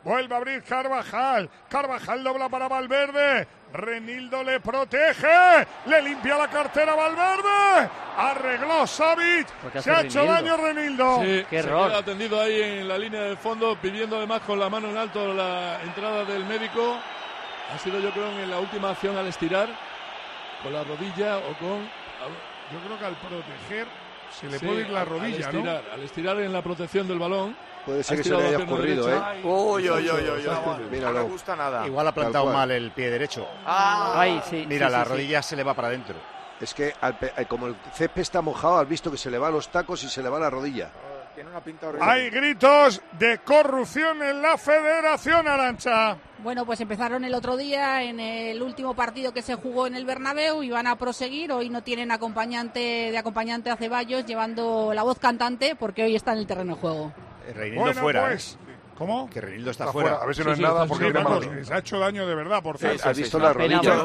Vuelve a abrir Carvajal. Carvajal dobla para Valverde. Renildo le protege. Le limpia la cartera a Valverde. Arregló Savic. Se ha hecho daño Renildo. Sí, qué se error. queda atendido ahí en la línea de fondo, pidiendo además con la mano en alto la entrada del médico. Ha sido, yo creo, en la última acción al estirar, con la rodilla o con... Yo creo que al proteger se le puede ir la rodilla, al estirar en la protección del balón. Puede ser que se le haya ocurrido, ¿eh? Uy. No me gusta nada. Igual ha plantado mal el pie derecho. Ay, sí. Mira, sí, la sí, rodilla se le va para adentro. Es que como el césped está mojado, has visto que se le va a los tacos y se le va la rodilla. Tiene una pinta horrible. Hay gritos de corrupción en la Federación, Arantxa. Bueno, pues empezaron el otro día en el último partido que se jugó en el Bernabéu y van a proseguir. Hoy no tienen acompañante a Ceballos llevando la voz cantante porque hoy está en el terreno de juego. Reinildo fuera. Pues, ¿cómo? Que Reinildo está fuera. A ver si no es nada porque se ha hecho daño de verdad, por cierto. ¿Has visto la rodilla?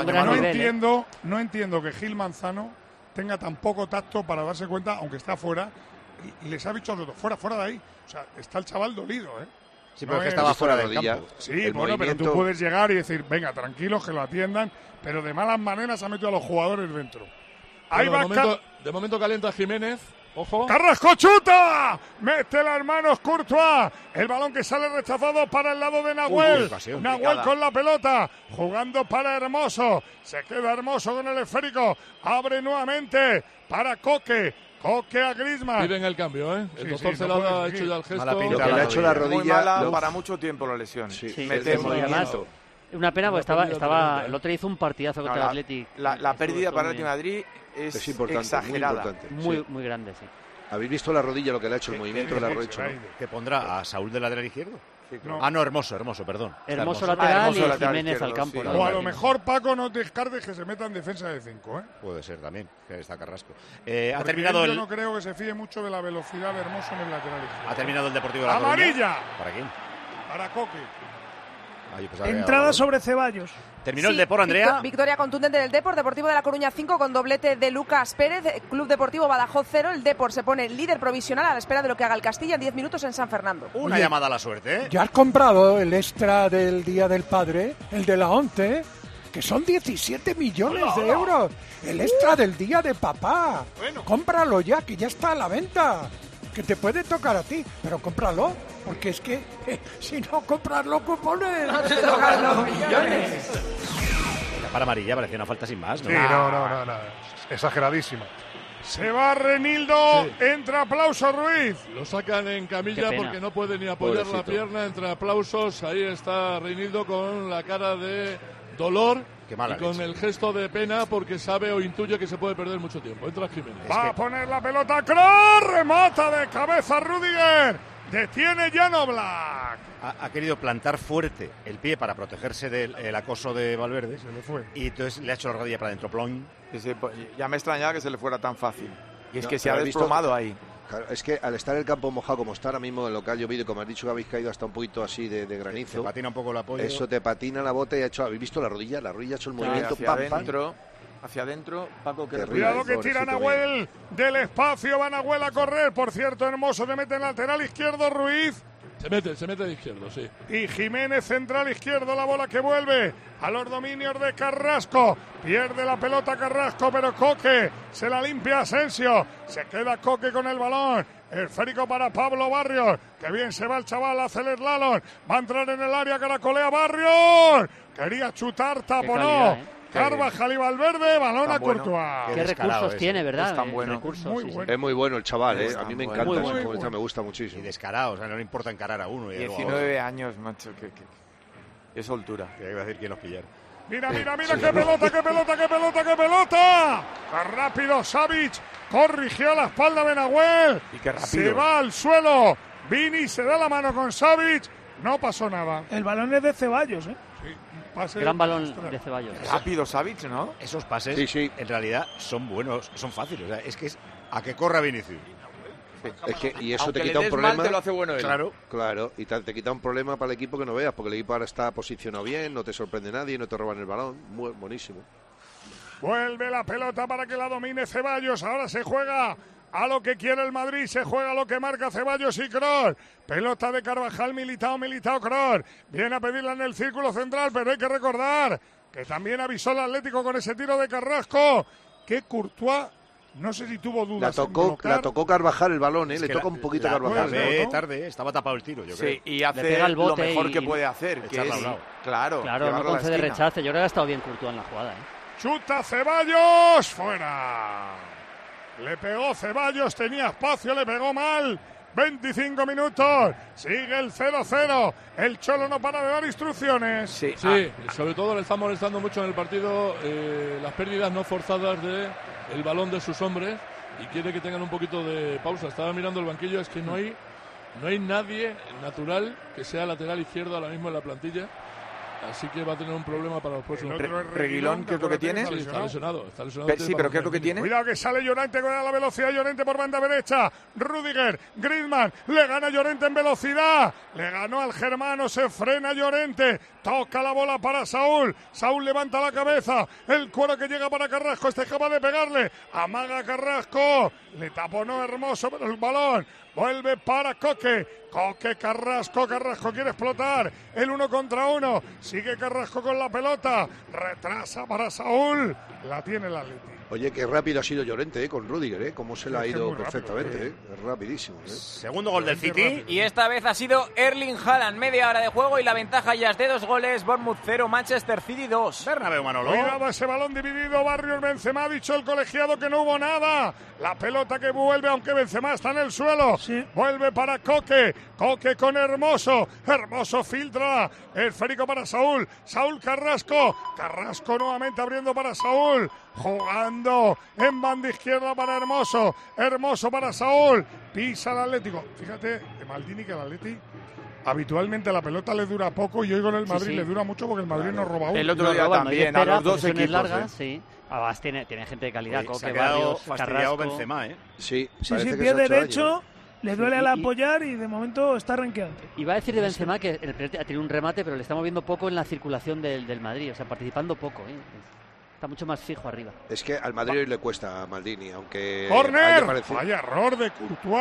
No entiendo que Gil Manzano tenga tan poco tacto para darse cuenta, aunque está fuera, y les ha dicho a los dos, fuera de ahí. O sea, está el chaval dolido, ¿eh? Sí, pero que estaba fuera del campo. Sí, bueno, pero tú puedes llegar y decir, venga, tranquilos, que lo atiendan, pero de malas maneras ha metido a los jugadores dentro. Ahí va de momento calienta Jiménez. Ojo. Carrasco chuta. Mete las manos Courtois. El balón que sale rechazado para el lado de Nahuel. Nahuel con la pelota. Jugando para Hermoso. Se queda Hermoso con el esférico. Abre nuevamente para Coque. Coque a Griezmann. Piden el cambio, ¿eh? El doctor Celada ha hecho ya el gesto. Lo que le ha hecho la rodilla. Muy mala para mucho tiempo la lesión. Mete movimiento. Una pena porque estaba el otro hizo un partidazo contra el Athletic. La pérdida para el Real Madrid es importante, exagerada. Muy grande, sí. ¿Habéis visto la rodilla, lo que le ha hecho, el movimiento de la rodilla? ¿Qué pondrá? ¿A Saúl de lateral izquierdo? Sí, no. Ah, no, Hermoso, perdón. Hermoso lateral y Jiménez al campo. Sí. O a lo mejor, Paco, no descartes que se meta en defensa de 5, ¿eh? Puede ser también, que está Carrasco. Ha terminado yo no creo que se fíe mucho de la velocidad de Hermoso en el lateral izquierdo. Ha terminado el Deportivo de La Coruña. ¡Amarilla! ¿Para quién? Para Coque. Entrada sobre Ceballos. Terminó el Depor, Andrea. Victoria contundente del Depor. Deportivo de La Coruña 5 con doblete de Lucas Pérez. Club Deportivo Badajoz 0. El Depor se pone líder provisional a la espera de lo que haga el Castilla en 10 minutos en San Fernando. Una llamada a la suerte, ¿eh? ¿Ya has comprado el extra del Día del Padre? El de la ONCE, que son 17 millones de euros. El extra del Día de Papá. Bueno. Cómpralo ya, que ya está a la venta. Que te puede tocar a ti, pero cómpralo, porque es que si no compras los cupones, no te tocan los millones. La para amarilla parecía una falta sin más, ¿no? Sí, no. Exageradísima. Se va Renildo, entra Aplauso Ruiz. Lo sacan en camilla porque no puede ni apoyar la pierna, entre aplausos. Ahí está Renildo con la cara de dolor. Y con el gesto de pena porque sabe o intuye que se puede perder mucho tiempo. Entra Jiménez. Va a poner la pelota Kroos, remata de cabeza Rüdiger. Detiene Jan Oblak. Ha querido plantar fuerte el pie para protegerse del acoso de Valverde. Se le fue. Y entonces le ha hecho la rodilla para adentro. Plon. Ya me extrañaba que se le fuera tan fácil. Y es que se ha desplomado ahí. Claro, es que al estar el campo mojado como está ahora mismo en el local llovido, como has dicho que habéis caído hasta un poquito así de granizo, te patina un poco el apoyo. Eso te patina la bota y ¿habéis visto la rodilla? La rodilla ha hecho el movimiento hacia adentro, Paco, que cuidado que tira Nahuel del espacio, va Nahuel a correr, por cierto, Hermoso le mete en lateral izquierdo Ruiz. Se mete de izquierdo, sí. Y Jiménez central izquierdo, la bola que vuelve a los dominios de Carrasco. Pierde la pelota Carrasco, pero Coque se la limpia Asensio. Se queda Coque con el balón. Esférico para Pablo Barrios. Que bien se va el chaval, hace el slalom. Va a entrar en el área, caracolea Barrios. Quería chutar, taponó. Carvajal y Valverde, balón a Courtois. Qué recursos tiene, ¿verdad? Es tan bueno. Es muy bueno el chaval, ¿eh? A mí me encanta, me gusta muchísimo. Y descarado, o sea, no le importa encarar a uno. 19 años, macho, qué soltura. Que iba a decir quién los pillara. Mira, qué pelota. Rápido Savic, corrigió la espalda de Nahuel. Y qué rápido. Se va al suelo, Vini se da la mano con Savic, no pasó nada. El balón es de Ceballos, ¿eh? Sí. Gran balón de Ceballos. Rápido Savic, ¿no? Esos pases en realidad son buenos, son fáciles. O sea, es que es a que corra Vinicius. Es que, y eso aunque te quita un problema. Mal, te lo hace bueno él. Claro, y te quita un problema para el equipo que no veas, porque el equipo ahora está posicionado bien, no te sorprende nadie, no te roban el balón. Buenísimo. Vuelve la pelota para que la domine Ceballos. Ahora se juega a lo que quiere el Madrid, se juega lo que marca Ceballos y Kroos. Pelota de Carvajal, Militao, Kroos. Viene a pedirla en el círculo central, pero hay que recordar que también avisó el Atlético con ese tiro de Carrasco, que Courtois, no sé si tuvo dudas. La tocó Carvajal el balón, le toca un poquito a Carvajal. Tarde, estaba tapado el tiro, yo creo. Sí, y hace el lo mejor que puede hacer, que es, claro, no concede rechace. Yo creo que ha estado bien Courtois en la jugada. Chuta Ceballos, fuera. Le pegó Ceballos, tenía espacio, le pegó mal. 25 minutos, sigue el 0-0. El Cholo no para de dar instrucciones. Sí, sobre todo le está molestando mucho en el partido las pérdidas no forzadas de el balón de sus hombres y quiere que tengan un poquito de pausa. Estaba mirando el banquillo, es que no hay nadie natural que sea lateral izquierdo ahora mismo en la plantilla. Así que va a tener un problema para los próximos. Reguilón, ¿qué es lo que tiene? Sí, está lesionado. Sí, pero ¿qué es lo que tiene? Cuidado que sale Llorente con la velocidad. Llorente por banda derecha. Rudiger, Griezmann, le gana Llorente en velocidad. Le ganó al germano, se frena Llorente. Toca la bola para Saúl. Saúl levanta la cabeza. El cuero que llega para Carrasco. Este es capaz de pegarle. Amaga Carrasco. Le taponó Hermoso, pero el balón vuelve para Coque. Carrasco quiere explotar el 1 contra 1, sigue Carrasco con la pelota, retrasa para Saúl, la tiene el Atleti. Oye, qué rápido ha sido Llorente con Rudiger, cómo se le ha ido perfectamente, es rapidísimo. Segundo gol del City. Y esta vez ha sido Erling Haaland, media hora de juego y la ventaja ya es de 2 goles, Bournemouth 0, Manchester City 2. Bernabéu, Manolo. Cuidado ese balón dividido, Barrios, Benzema, ha dicho el colegiado que no hubo nada. La pelota que vuelve, aunque Benzema está en el suelo, vuelve para Coque con Hermoso filtra, esférico para Saúl Carrasco nuevamente abriendo para Saúl, jugando en banda izquierda para Hermoso para Saúl, pisa el Atlético. Fíjate de Maldini que el Atleti habitualmente la pelota le dura poco y hoy con el Madrid le dura mucho porque el Madrid nos roba uno. El otro día también, a los dos equipos. Largas, sí. Además tiene gente de calidad, Coque, Barrios, Carrasco. Benzema, Sí, pie derecho, le duele al apoyar y de momento está renqueante. Iba a decir de Benzema que el primer ha tenido un remate, pero le estamos viendo poco en la circulación del Madrid, o sea, participando poco, Está mucho más fijo arriba. Es que al Madrid hoy le cuesta a Maldini, aunque... ¡Corner! Vaya error de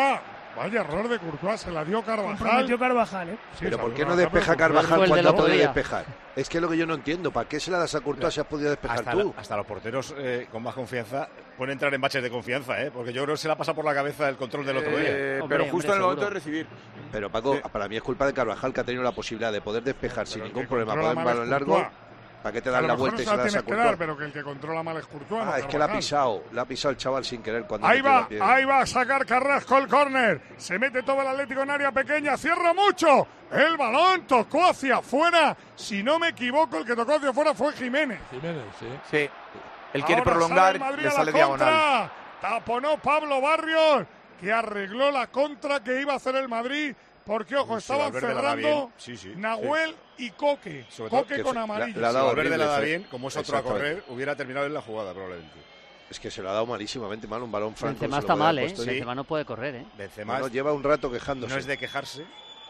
Courtois, se la dio Carvajal. Comprometió Carvajal, Sí, pero ¿por qué no despeja Carvajal cuando puede despejar? Es que es lo que yo no entiendo. ¿Para qué se la das a Courtois si has podido despejar tú? Hasta los porteros con más confianza pueden entrar en baches de confianza, porque yo creo que se la pasa por la cabeza el control del otro día. Pero justo en el momento de recibir. Pero Paco, para mí es culpa de Carvajal, que ha tenido la posibilidad de poder despejar sin ningún problema, poder un balón largo. ¿Para qué te dan la vuelta y se la das a Courtois? Pero que el que controla mal es Courtois. Es que la ha pisado el chaval sin querer. Cuando ahí va a sacar Carrasco el córner. Se mete todo el Atlético en área pequeña, cierra mucho. El balón tocó hacia afuera. Si no me equivoco, el que tocó hacia afuera fue Jiménez. Sí. Él quiere prolongar, le sale diagonal. Taponó Pablo Barrios, que arregló la contra que iba a hacer el Madrid. Porque, ojo, estaban cerrando Nahuel y Coque. Coque con amarillo. Valverde la da bien, como es otro a correr, hubiera terminado en la jugada probablemente. Es que se lo ha dado malísimamente mal, un balón franco. Benzema está mal, Benzema no puede correr, Benzema lleva un rato quejándose. No es de quejarse.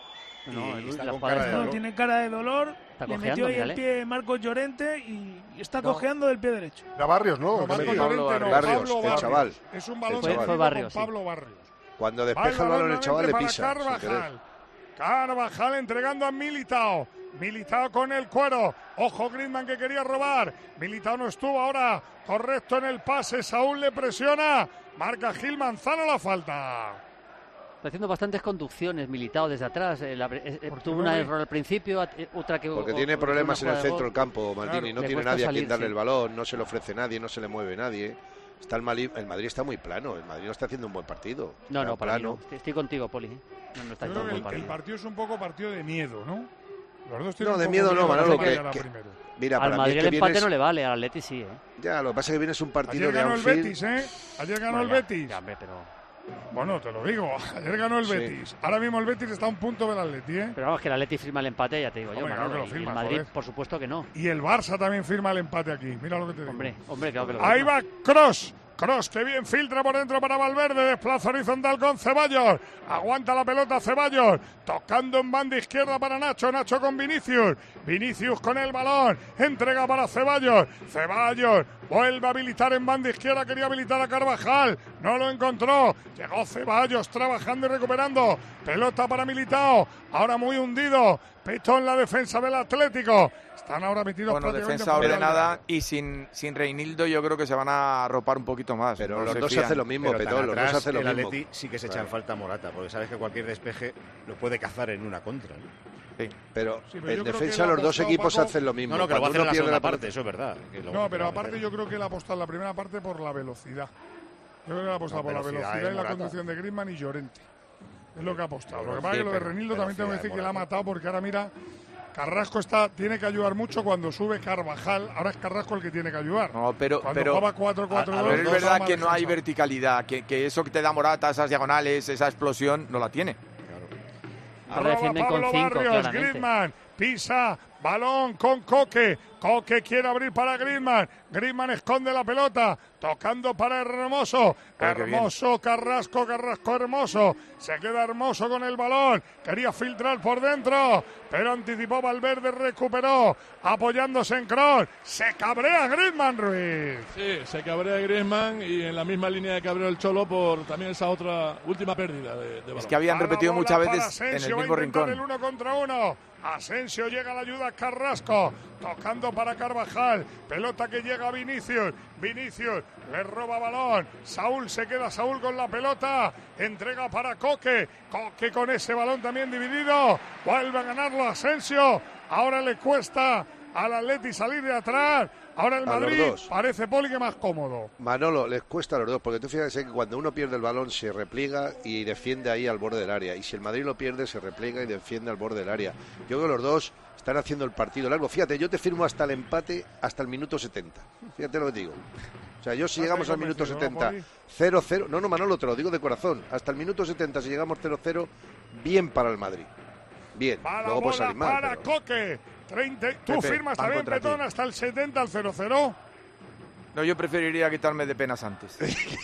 Tiene cara de dolor. Le metió ahí el pie Marcos Llorente y está cojeando del pie derecho. Era Barrios, ¿no? Pablo Barrios, el chaval. Es un balón fue Barrios, Pablo Barrios. Cuando despeja el balón el chaval le pisa. Carvajal entregando a Militao con el cuero. Ojo Griezmann que quería robar. Militao no estuvo ahora correcto en el pase. Saúl le presiona. Marca Gil Manzano la falta. Está haciendo bastantes conducciones, Militao desde atrás. Tuvo un error al principio, otra que... Porque tiene problemas en el centro del campo, Maldini. No tiene nadie a quien darle el balón, no se le ofrece nadie, no se le mueve nadie. El Madrid está muy plano, el Madrid no está haciendo un buen partido. No, para mí no. Estoy contigo, Poli. No está haciendo un buen partido. El partido es un poco partido de miedo, ¿no? No, de miedo no, Manolo. Mira, al Madrid el empate no le vale, al Atleti sí, Ya, lo que pasa es que vienes un partido Ayer ganó el Betis, Ayer ganó el Betis. Ya, hombre, pero... Bueno, te lo digo, ayer ganó el Betis. Ahora mismo el Betis está a un punto del Atleti, Pero vamos, que el Atleti firma el empate, ya te digo yo, Manolo, claro que lo firma, y el Madrid, por supuesto que no. Y el Barça también firma el empate aquí, mira lo que te digo. Hombre, claro que lo Ahí va Kroos, que bien filtra por dentro para Valverde, desplaza horizontal con Ceballos, aguanta la pelota Ceballos, tocando en banda izquierda para Nacho con Vinicius con el balón, entrega para Ceballos, Vuelve a habilitar en banda izquierda, quería habilitar a Carvajal, no lo encontró. Llegó Ceballos trabajando y recuperando. Pelota para Militao, ahora muy hundido. Petón en la defensa del Atlético. Están ahora metidos defensa ordenada y sin Reinildo yo creo que se van a arropar un poquito más. Pero los dos hacen lo mismo, Petón, los dos hacen lo mismo. El Atleti sí que se echa en falta Morata, porque sabes que cualquier despeje lo puede cazar en una contra, ¿no? Sí, pero en defensa los dos equipos hacen lo mismo. No, que lo va a hacer en la segunda parte, eso es verdad. No, pero aparte yo creo que él ha apostado en la primera parte por la velocidad. Yo creo que él ha apostado por la velocidad y la conducción de Griezmann y Llorente. Es lo que ha apostado. Lo que pasa es que lo de Reinildo también tengo que decir que le ha matado, porque ahora mira, Carrasco tiene que ayudar mucho cuando sube Carvajal. Ahora es Carrasco el que tiene que ayudar. No, pero jugaba 4-4-2, pero es verdad que no hay verticalidad, que eso que te da Morata, esas diagonales, esa explosión, no la tiene. Ahora defienden con 5, claramente. Griezmann pisa, balón con Coque. Coque quiere abrir para Griezmann. Griezmann esconde la pelota, tocando para Hermoso. Hermoso, Carrasco, Hermoso. Se queda Hermoso con el balón. Quería filtrar por dentro, pero anticipó Valverde, recuperó, apoyándose en Kroos. Se cabrea Griezmann, Ruiz. Sí, se cabrea Griezmann y en la misma línea de cabreo el Cholo por también esa otra última pérdida de balón. Es que habían repetido muchas veces en el mismo rincón. El 1 contra 1. Asensio llega a la ayuda a Carrasco, tocando para Carvajal, pelota que llega a Vinicius le roba balón, Saúl se queda con la pelota, entrega para Coque con ese balón también dividido, vuelve a ganarlo Asensio, ahora le cuesta al Atleti salir de atrás. Ahora el Madrid parece, Poli, que más cómodo. Manolo, les cuesta a los dos, porque tú fíjate que cuando uno pierde el balón se repliega y defiende ahí al borde del área. Y si el Madrid lo pierde, se repliega y defiende al borde del área. Yo creo que los dos están haciendo el partido largo. Fíjate, yo te firmo hasta el empate, hasta el minuto 70. Fíjate lo que te digo. O sea, yo si llegamos al minuto 70, 0-0... No, Manolo, te lo digo de corazón. Hasta el minuto 70, si llegamos 0-0, bien para el Madrid. Bien, luego puede salir mal. Para Coque. 30, tú firmas también, Petón, hasta el 70 al 0-0. No, yo preferiría quitarme de penas antes.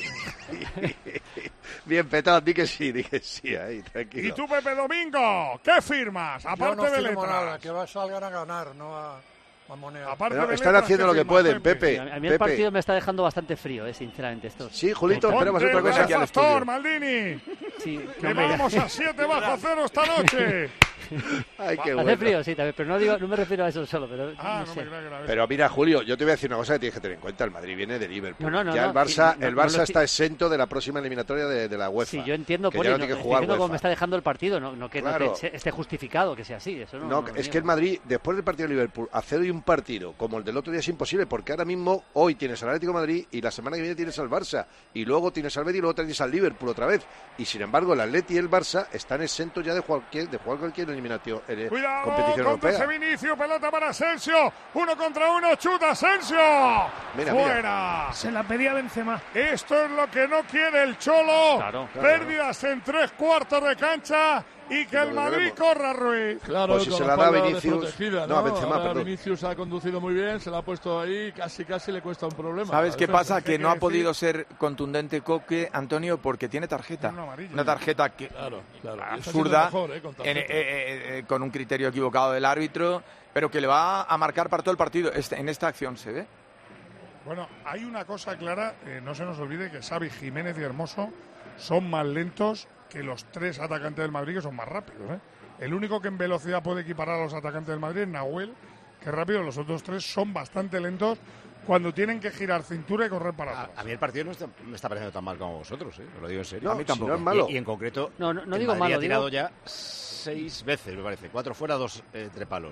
Bien, Petón, di que sí, ahí, tranquilo. ¿Y tú, Pepe Domingo, qué firmas? Aparte yo no de firmo letras. nada, que salgan a ganar, no a monear. Están haciendo lo que pueden, Pepe. A mí el partido me está dejando bastante frío, sinceramente. Sí, Julito, esperamos otra cosa aquí al estudio. Maldini. Sí, que vamos a 7 bajo cero esta noche. Ay, qué bueno. Hace frío, sí, también, pero no me refiero a eso solo. Pero, no sé. Pero mira, Julio, yo te voy a decir una cosa que tienes que tener en cuenta. El Madrid viene de Liverpool. Ya el Barça está exento de la próxima eliminatoria de la UEFA. Sí, yo entiendo, Poli, entiendo cómo me está dejando el partido, no que esté justificado que sea así. Eso no es que el Madrid, después del partido de Liverpool, hacer hoy un partido como el del otro día es imposible, porque ahora mismo, hoy tienes al Atlético de Madrid y la semana que viene tienes al Barça, y luego tienes al Betis y luego tienes al Liverpool otra vez. Y sin embargo, el Atleti y el Barça están exentos ya de jugar cualquier eliminatoria. Cuidado, competición europea. Vinicius, pelota para Asensio, 1 contra 1, chuta Asensio. Fuera. Se la pedía Benzema. Esto es lo que no quiere el Cholo. Claro. Pérdidas en 3/4 de cancha y que el Madrid corra, Ruiz. Claro, pues si se la da Vinicius. No, Benzema, perdón. Vinicius ha conducido muy bien, se la ha puesto ahí, casi le cuesta un problema. ¿Sabes qué pasa? Que no ha podido ser contundente Coque, Antonio, porque tiene tarjeta. Una tarjeta que absurda, mejor, con un criterio equivocado del árbitro, pero que le va a marcar para todo el partido. En esta acción se ve. Bueno, hay una cosa clara, no se nos olvide que Xavi, Jiménez y Hermoso son más lentos que los 3 atacantes del Madrid, que son más rápidos. El único que en velocidad puede equiparar a los atacantes del Madrid es Nahuel, que es rápido. Los otros 3 son bastante lentos cuando tienen que girar cintura y correr para atrás. A mí el partido no me está pareciendo tan mal como vosotros, os lo digo en serio. No, a mí tampoco. Si no es malo. Y en concreto, no el digo Madrid malo, ha tirado ya 6 veces, me parece. 4 fuera, 2 entre palos.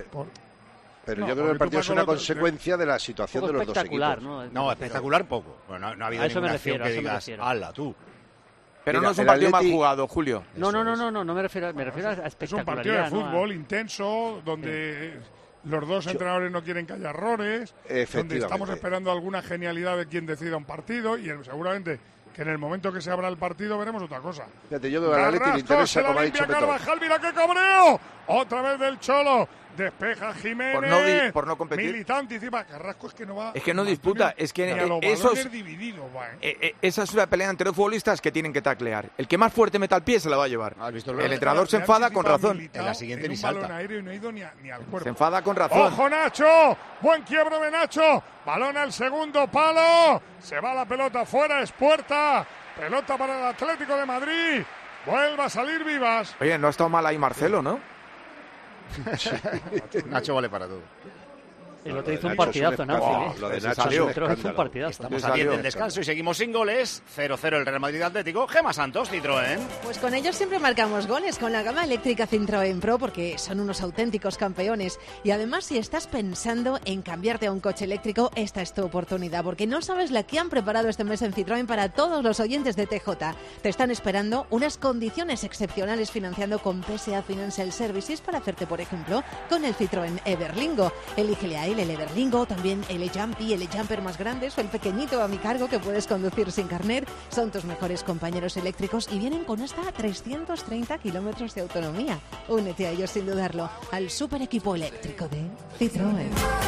Pero yo creo que el partido es una consecuencia de la situación de los dos equipos. No, espectacular poco. Bueno, no ha habido ninguna acción que digas, ¡hala, tú! Pero no es un partido mal jugado, Julio. No me refiero a espectacularidad. Es un partido de fútbol intenso, donde los dos entrenadores no quieren que haya errores, donde estamos esperando alguna genialidad de quien decida un partido y seguramente que en el momento que se abra el partido veremos otra cosa. Fíjate, yo creo que a la Atleti le interesa, como ha dicho Petón. Carvajal, mira qué cabreo. Otra vez del Cholo. Despeja Jiménez. Por no competir. Militao anticipa. Carrasco es que no va. Es que no disputa. Es que esa es una pelea entre dos futbolistas que tienen que taclear. El que más fuerte meta el pie se la va a llevar. El entrenador se enfada con razón. En la siguiente ni salta. Balón aéreo y no ha ido ni al cuerpo. Se enfada con razón. ¡Ojo, Nacho! Buen quiebro de Nacho. Balón al segundo palo. Se va la pelota fuera. Es puerta. Pelota para el Atlético de Madrid. Vuelve a salir Vivas. Oye, no ha estado mal ahí Marcelo, ¿no? Nacho vale para todo. El otro hizo un partidazo, ¿no? Lo de Nacho hizo un partidazo. Estamos a 10 del descanso y seguimos sin goles. 0-0 el Real Madrid Atlético. Gemma Santos, Citroën. Pues con ellos siempre marcamos goles con la gama eléctrica Citroën Pro porque son unos auténticos campeones. Y además, si estás pensando en cambiarte a un coche eléctrico, esta es tu oportunidad porque no sabes la que han preparado este mes en Citroën para todos los oyentes de TJ. Te están esperando unas condiciones excepcionales financiando con PSA Financial Services para hacerte, por ejemplo, con el Citroën Everlingo. Elígele a él el Everlingo, también el E-Jumpy, el E-Jumper más grandes o el pequeñito a mi cargo que puedes conducir sin carnet. Son tus mejores compañeros eléctricos y vienen con hasta 330 kilómetros de autonomía. Únete a ellos sin dudarlo, al super equipo eléctrico de Citroën.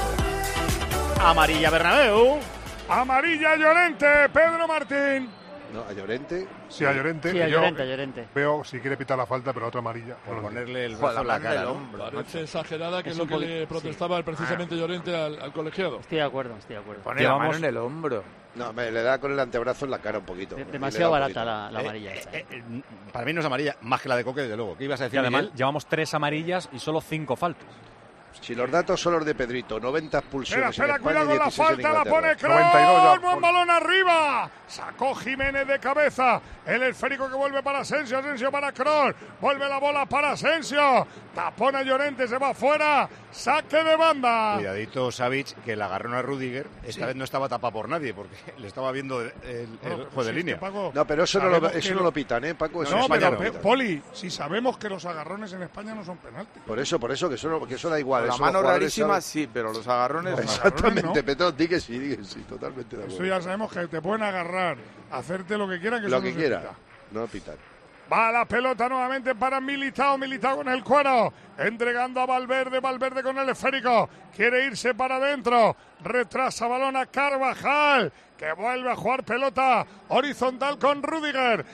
Amarilla Bernabéu. Amarilla Llorente, Pedro Martín. No, a Llorente. Sí, a Llorente. Sí, a Llorente. Veo si quiere pitar la falta, pero otra amarilla. Por ponerle el brazo en la cara. Parece exagerada, que es lo que le protestaba precisamente Llorente al colegiado. Estoy de acuerdo. Pone la mano en el hombro. No, le da con el antebrazo en la cara un poquito. Demasiado barata la amarilla. Para mí no es amarilla, más que la de Coque, desde luego. ¿Qué ibas a decir, además, Miguel? llevamos 3 amarillas y solo 5 faltas. Si los datos son los de Pedrito, 90 expulsiones. Espera, en España, cuidado con la 16 falta, la pone 92 Kroos. Buen balón arriba. Sacó Jiménez de cabeza. El esférico que vuelve para Asensio. Asensio para Kroos. Vuelve la bola para Asensio. Tapona Llorente, se va afuera. Saque de banda. Cuidadito, Savic, que le agarró a Rudiger. Esta vez no estaba tapado por nadie, porque le estaba viendo el juego de línea. No, pero eso no lo pitan, ¿eh, Paco? No, pero Poli, si sabemos que los agarrones en España no son penaltis. Por eso, que eso da igual. La mano rarísima sí, pero los agarrones... Exactamente, ¿no? Petón, di que sí, totalmente de acuerdo. Eso ya sabemos que te pueden agarrar, hacerte lo que quieran, que lo eso que no quiera, se pita. no pitar. Va la pelota nuevamente para Militao con el cuero, entregando a Valverde con el esférico, quiere irse para adentro, retrasa balón a Carvajal, que vuelve a jugar pelota horizontal con Rudiger,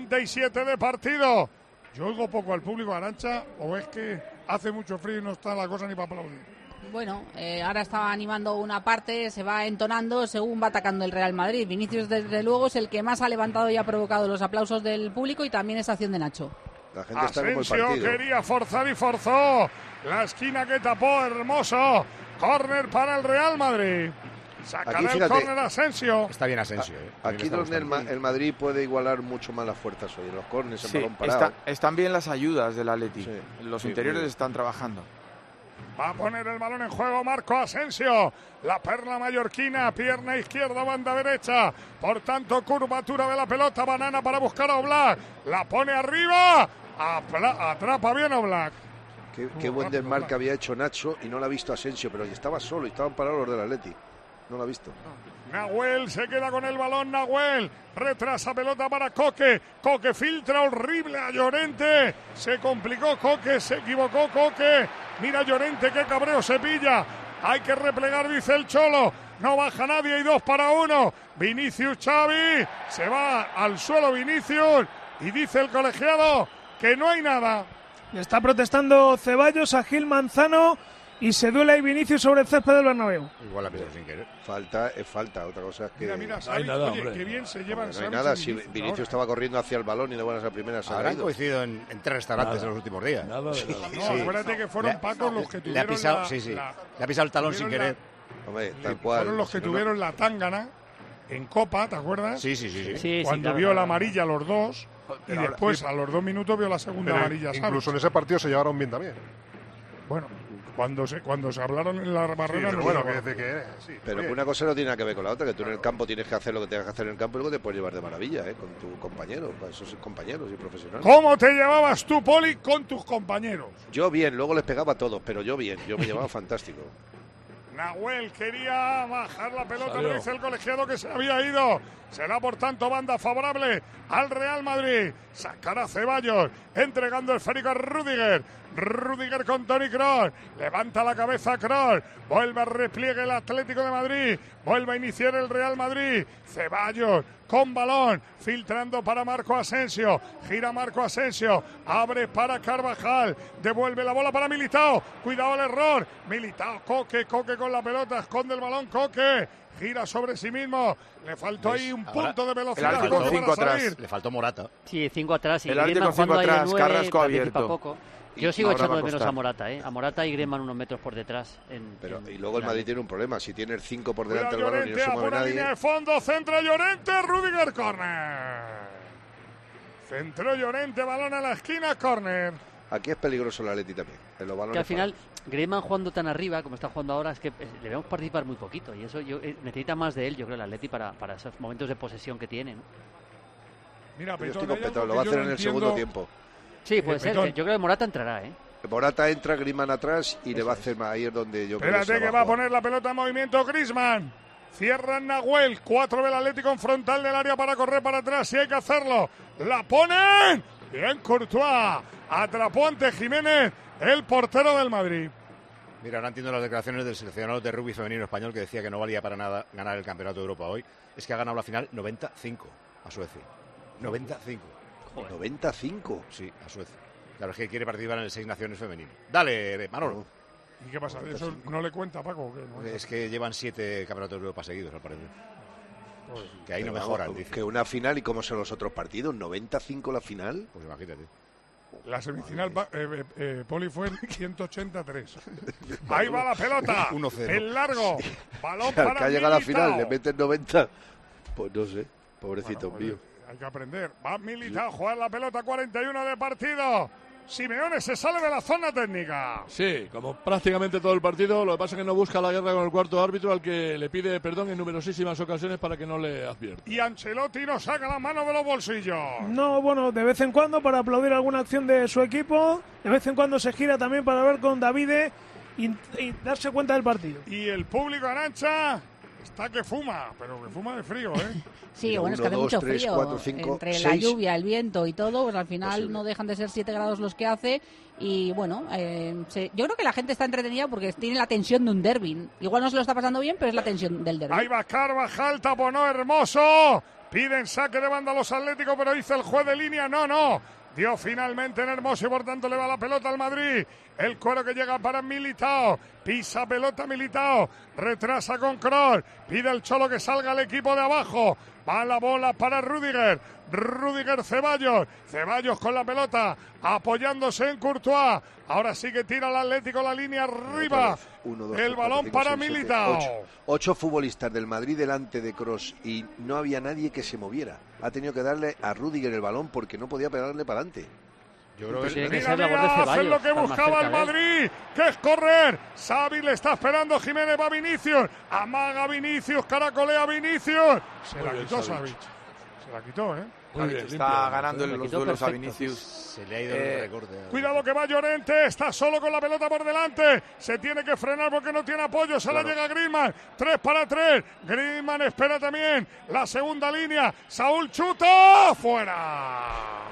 37 de partido. Yo oigo poco al público, Arantxa, o es que hace mucho frío y no está la cosa ni para aplaudir. Bueno, ahora está animando una parte, se va entonando según va atacando el Real Madrid. Vinicius, desde luego, es el que más ha levantado y ha provocado los aplausos del público y también esa acción de Nacho. La gente está como el Asensio partido. Quería forzar y forzó. La esquina que tapó, hermoso. Córner para el Real Madrid. Sacará Aquí, el fíjate, córner Asensio. Está bien Asensio. Aquí donde el Madrid puede igualar mucho más las fuerzas hoy, en los córneres, en Sí, balón parado. están bien las ayudas del Atleti. Sí, los sí, interiores muy bien. están trabajando. Va a poner el balón en juego Marco Asensio. La perla mallorquina, pierna izquierda, banda derecha. Por tanto, curvatura de la pelota. Banana para buscar a Oblak. La pone arriba. Atrapa bien Oblak. Qué buen desmarque había hecho Nacho y no la ha visto Asensio, pero estaba solo y estaban parados los del Atleti. No lo ha visto. Nahuel se queda con el balón. Nahuel retrasa pelota para Coque. Coque filtra horrible a Llorente. Se complicó Coque, se equivocó Coque. Mira Llorente, qué cabreo se pilla. Hay que replegar, dice el Cholo. No baja nadie, hay 2-1. Vinicius Xavi. Se va al suelo Vinicius. Y dice el colegiado que no hay nada. Le está protestando Ceballos a Gil Manzano. Y se duele ahí Vinicius sobre el césped del Bernabéu. Igual la pido sin querer. Falta es falta, otra cosa es que... Mira, no hay nada, oye, hombre. qué bien se llevan. No hay nada, si Vinicius estaba corriendo hacia el balón y de buenas a primeras ha Habrán caído. coincidido en 3 restaurantes en los últimos días. No, acuérdate que fueron Paco los que tuvieron le ha pisado, le ha pisado el talón sin querer. Hombre, tal cual. Fueron los que tuvieron la tángana en Copa, ¿te acuerdas? Sí. Cuando vio la amarilla a los dos y después a los 2 minutos vio la segunda amarilla. Incluso en ese partido se llevaron bien también. Bueno, cuando se hablaron en la barrera... Sí, bueno, pero que una cosa no tiene nada que ver con la otra, que tú en el campo tienes que hacer lo que tengas que hacer en el campo y luego te puedes llevar de maravilla, con tu compañero, para esos compañeros y profesionales. ¿Cómo te llevabas tú, Poli, con tus compañeros? Yo bien, luego les pegaba a todos, pero yo bien, yo me llevaba fantástico. Nahuel quería bajar la pelota, pero dice el colegiado que se había ido. Será, por tanto, banda favorable al Real Madrid. Sacará Ceballos, entregando el esférico a Rudiger. Rudiger con Toni Kroos. Levanta la cabeza Kroos. Vuelve a repliegue el Atlético de Madrid. Vuelve a iniciar el Real Madrid. Ceballos con balón, filtrando para Marco Asensio, gira Marco Asensio, abre para Carvajal, devuelve la bola para Militao, cuidado el error, Militao, Coque con la pelota, esconde el balón, Coque, gira sobre sí mismo, le faltó ahí un punto de velocidad. El con 5 atrás. Le faltó Morata. Sí, 5 atrás. Y el Atlético con 5 atrás, Carrasco abierto. Poco. Yo sigo echando de menos a Morata, A Morata y Griezmann unos metros por detrás. Y luego el Madrid tiene un problema. Si tiene 5 por delante del balón y no se mueve nadie. Línea de fondo, centra Llorente, Rudiger, córner. Centro Llorente, balón a la esquina, córner. Aquí es peligroso el Atleti también. En los balones que al final, Griezmann jugando tan arriba como está jugando ahora, es que debemos participar muy poquito. Y eso necesita más de él, yo creo, el Atleti para esos momentos de posesión que tiene, ¿no? Mira, yo estoy con Petón, lo va a hacer en el segundo tiempo. Sí, puede ser. Yo creo que Morata entrará, Morata entra, Griezmann atrás y le va a hacer más. Ahí es donde yo creo que Espérate que va a poner la pelota en movimiento Griezmann. Cierra Nahuel. 4 del Atlético en frontal del área para correr para atrás. Si hay que hacerlo. La ponen. Bien Courtois. Atrapó ante Jiménez, el portero del Madrid. Mira, ahora entiendo las declaraciones del seleccionador de rugby femenino español que decía que no valía para nada ganar el Campeonato de Europa hoy. Es que ha ganado la final 95 a Suecia. 95. Joder. 95. Sí, a Suecia. Claro, es que quiere participar en el 6 Naciones femenino. Dale, Manolo. ¿Y qué pasa? ¿Eso no le cuenta, Paco? ¿Qué? Es que llevan 7 Campeonatos de Europa seguidos, al parecer. Que ahí no mejoran, dice. Que una final, ¿y cómo son los otros partidos? ¿95 la final? Pues imagínate. La semifinal, Poli, fue en 183. Ahí va la pelota. 1-0. El largo. Sí. Balón para Militao. Que llega a la final, le meten 90. Pues no sé, pobrecito mío. Hay que aprender. Va Militao a jugar la pelota, 41 de partido. Simeone se sale de la zona técnica. Sí, como prácticamente todo el partido, lo que pasa es que no busca la guerra con el cuarto árbitro, al que le pide perdón en numerosísimas ocasiones para que no le advierta. Y Ancelotti no saca la mano de los bolsillos. No, bueno, de vez en cuando para aplaudir alguna acción de su equipo, de vez en cuando se gira también para ver con Davide y darse cuenta del partido. Y el público Arantxa está que fuma, pero que fuma de frío, Sí, bueno, es que hace mucho frío. 4, 5, entre 6. la lluvia, el viento y todo, pues al final Posible. no dejan de ser 7 grados los que hace. Y bueno, yo creo que la gente está entretenida porque tiene la tensión de un derbi. Igual no se lo está pasando bien, pero es la tensión del derbi. Ahí va Carvajal, taponó Hermoso. Piden saque de banda a los Atléticos, pero dice el juez de línea, no. Dio finalmente en Hermoso y por tanto le va la pelota al Madrid. El cuero que llega para Militao. Pisa pelota Militao. Retrasa con Kroos. Pide el Cholo que salga el equipo de abajo. Va la bola para Rudiger. Rudiger Ceballos. Ceballos con la pelota. Apoyándose en Courtois. Ahora sí que tira el Atlético la línea arriba. 1, 2, el 3, balón 4, 5, para 6, 7, Militao. 8 futbolistas del Madrid delante de Kroos y no había nadie que se moviera. Ha tenido que darle a Rudiger el balón porque no podía pegarle para adelante. Yo creo que tiene que Mira, ser labor de Ceballos. hacen lo que buscaba el Madrid, que es correr. Xavi le está esperando, Jiménez va Vinicius. Amaga Vinicius, caracolea Vinicius. Se la quitó Savic. Se la quitó, Está ganando los duelos a Vinicius. Se le ha ido el recorte. Cuidado que va Llorente, está solo con la pelota por delante. Se tiene que frenar porque no tiene apoyo. Se la llega Griezmann. 3 para 3. Griezmann espera también la segunda línea. Saúl chuta. ¡Fuera!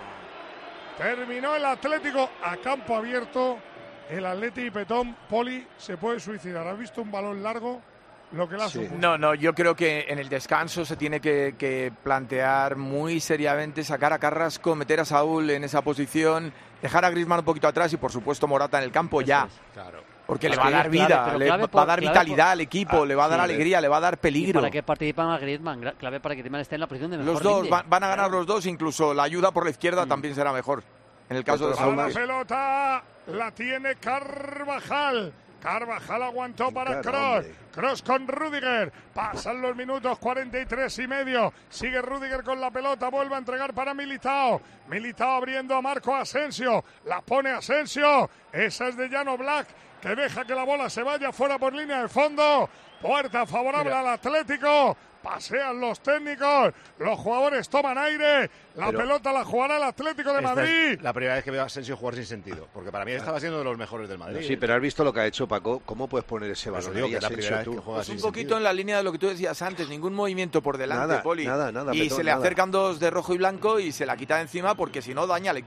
Terminó el Atlético a campo abierto. El Atleti y Petón, Poli, se puede suicidar. ¿Has visto un balón largo? Lo que le ha supuesto. No, yo creo que en el descanso se tiene que plantear muy seriamente sacar a Carrasco, meter a Saúl en esa posición, dejar a Griezmann un poquito atrás y por supuesto Morata en el campo ya. Claro. Porque le va a dar vida, le va a dar vitalidad al equipo, le va a dar alegría, le va a dar peligro. Y para que participa más Griezmann, clave para que Griezmann esté en la posición de mejor. Los dos rinde. van a ganar los dos, incluso la ayuda por la izquierda también será mejor. En el caso de Saúl. La pelota la tiene Carvajal. Carvajal aguantó para Kroos. Kroos con Rudiger. Pasan los minutos 43 y medio. Sigue Rudiger con la pelota. Vuelve a entregar para Militao. Militao abriendo a Marco Asensio. La pone Asensio. Esa es de Llano Black, que deja que la bola se vaya fuera por línea de fondo. Puerta favorable al Atlético. Pasean los técnicos, los jugadores toman aire, la pelota la jugará el Atlético de Madrid. Es la primera vez que veo a Asensio jugar sin sentido, porque para mí estaba siendo de los mejores del Madrid. Sí, pero has visto lo que ha hecho Paco. ¿Cómo puedes poner ese balón digo ahí, que es la Asensio, primera vez tú? que juega Es un sin poquito sentido. en la línea de lo que tú decías antes, ningún movimiento por delante, Nada, Poli. nada, y Petón, se le nada. acercan dos de rojo y blanco y se la quita de encima porque si no daña al equipo.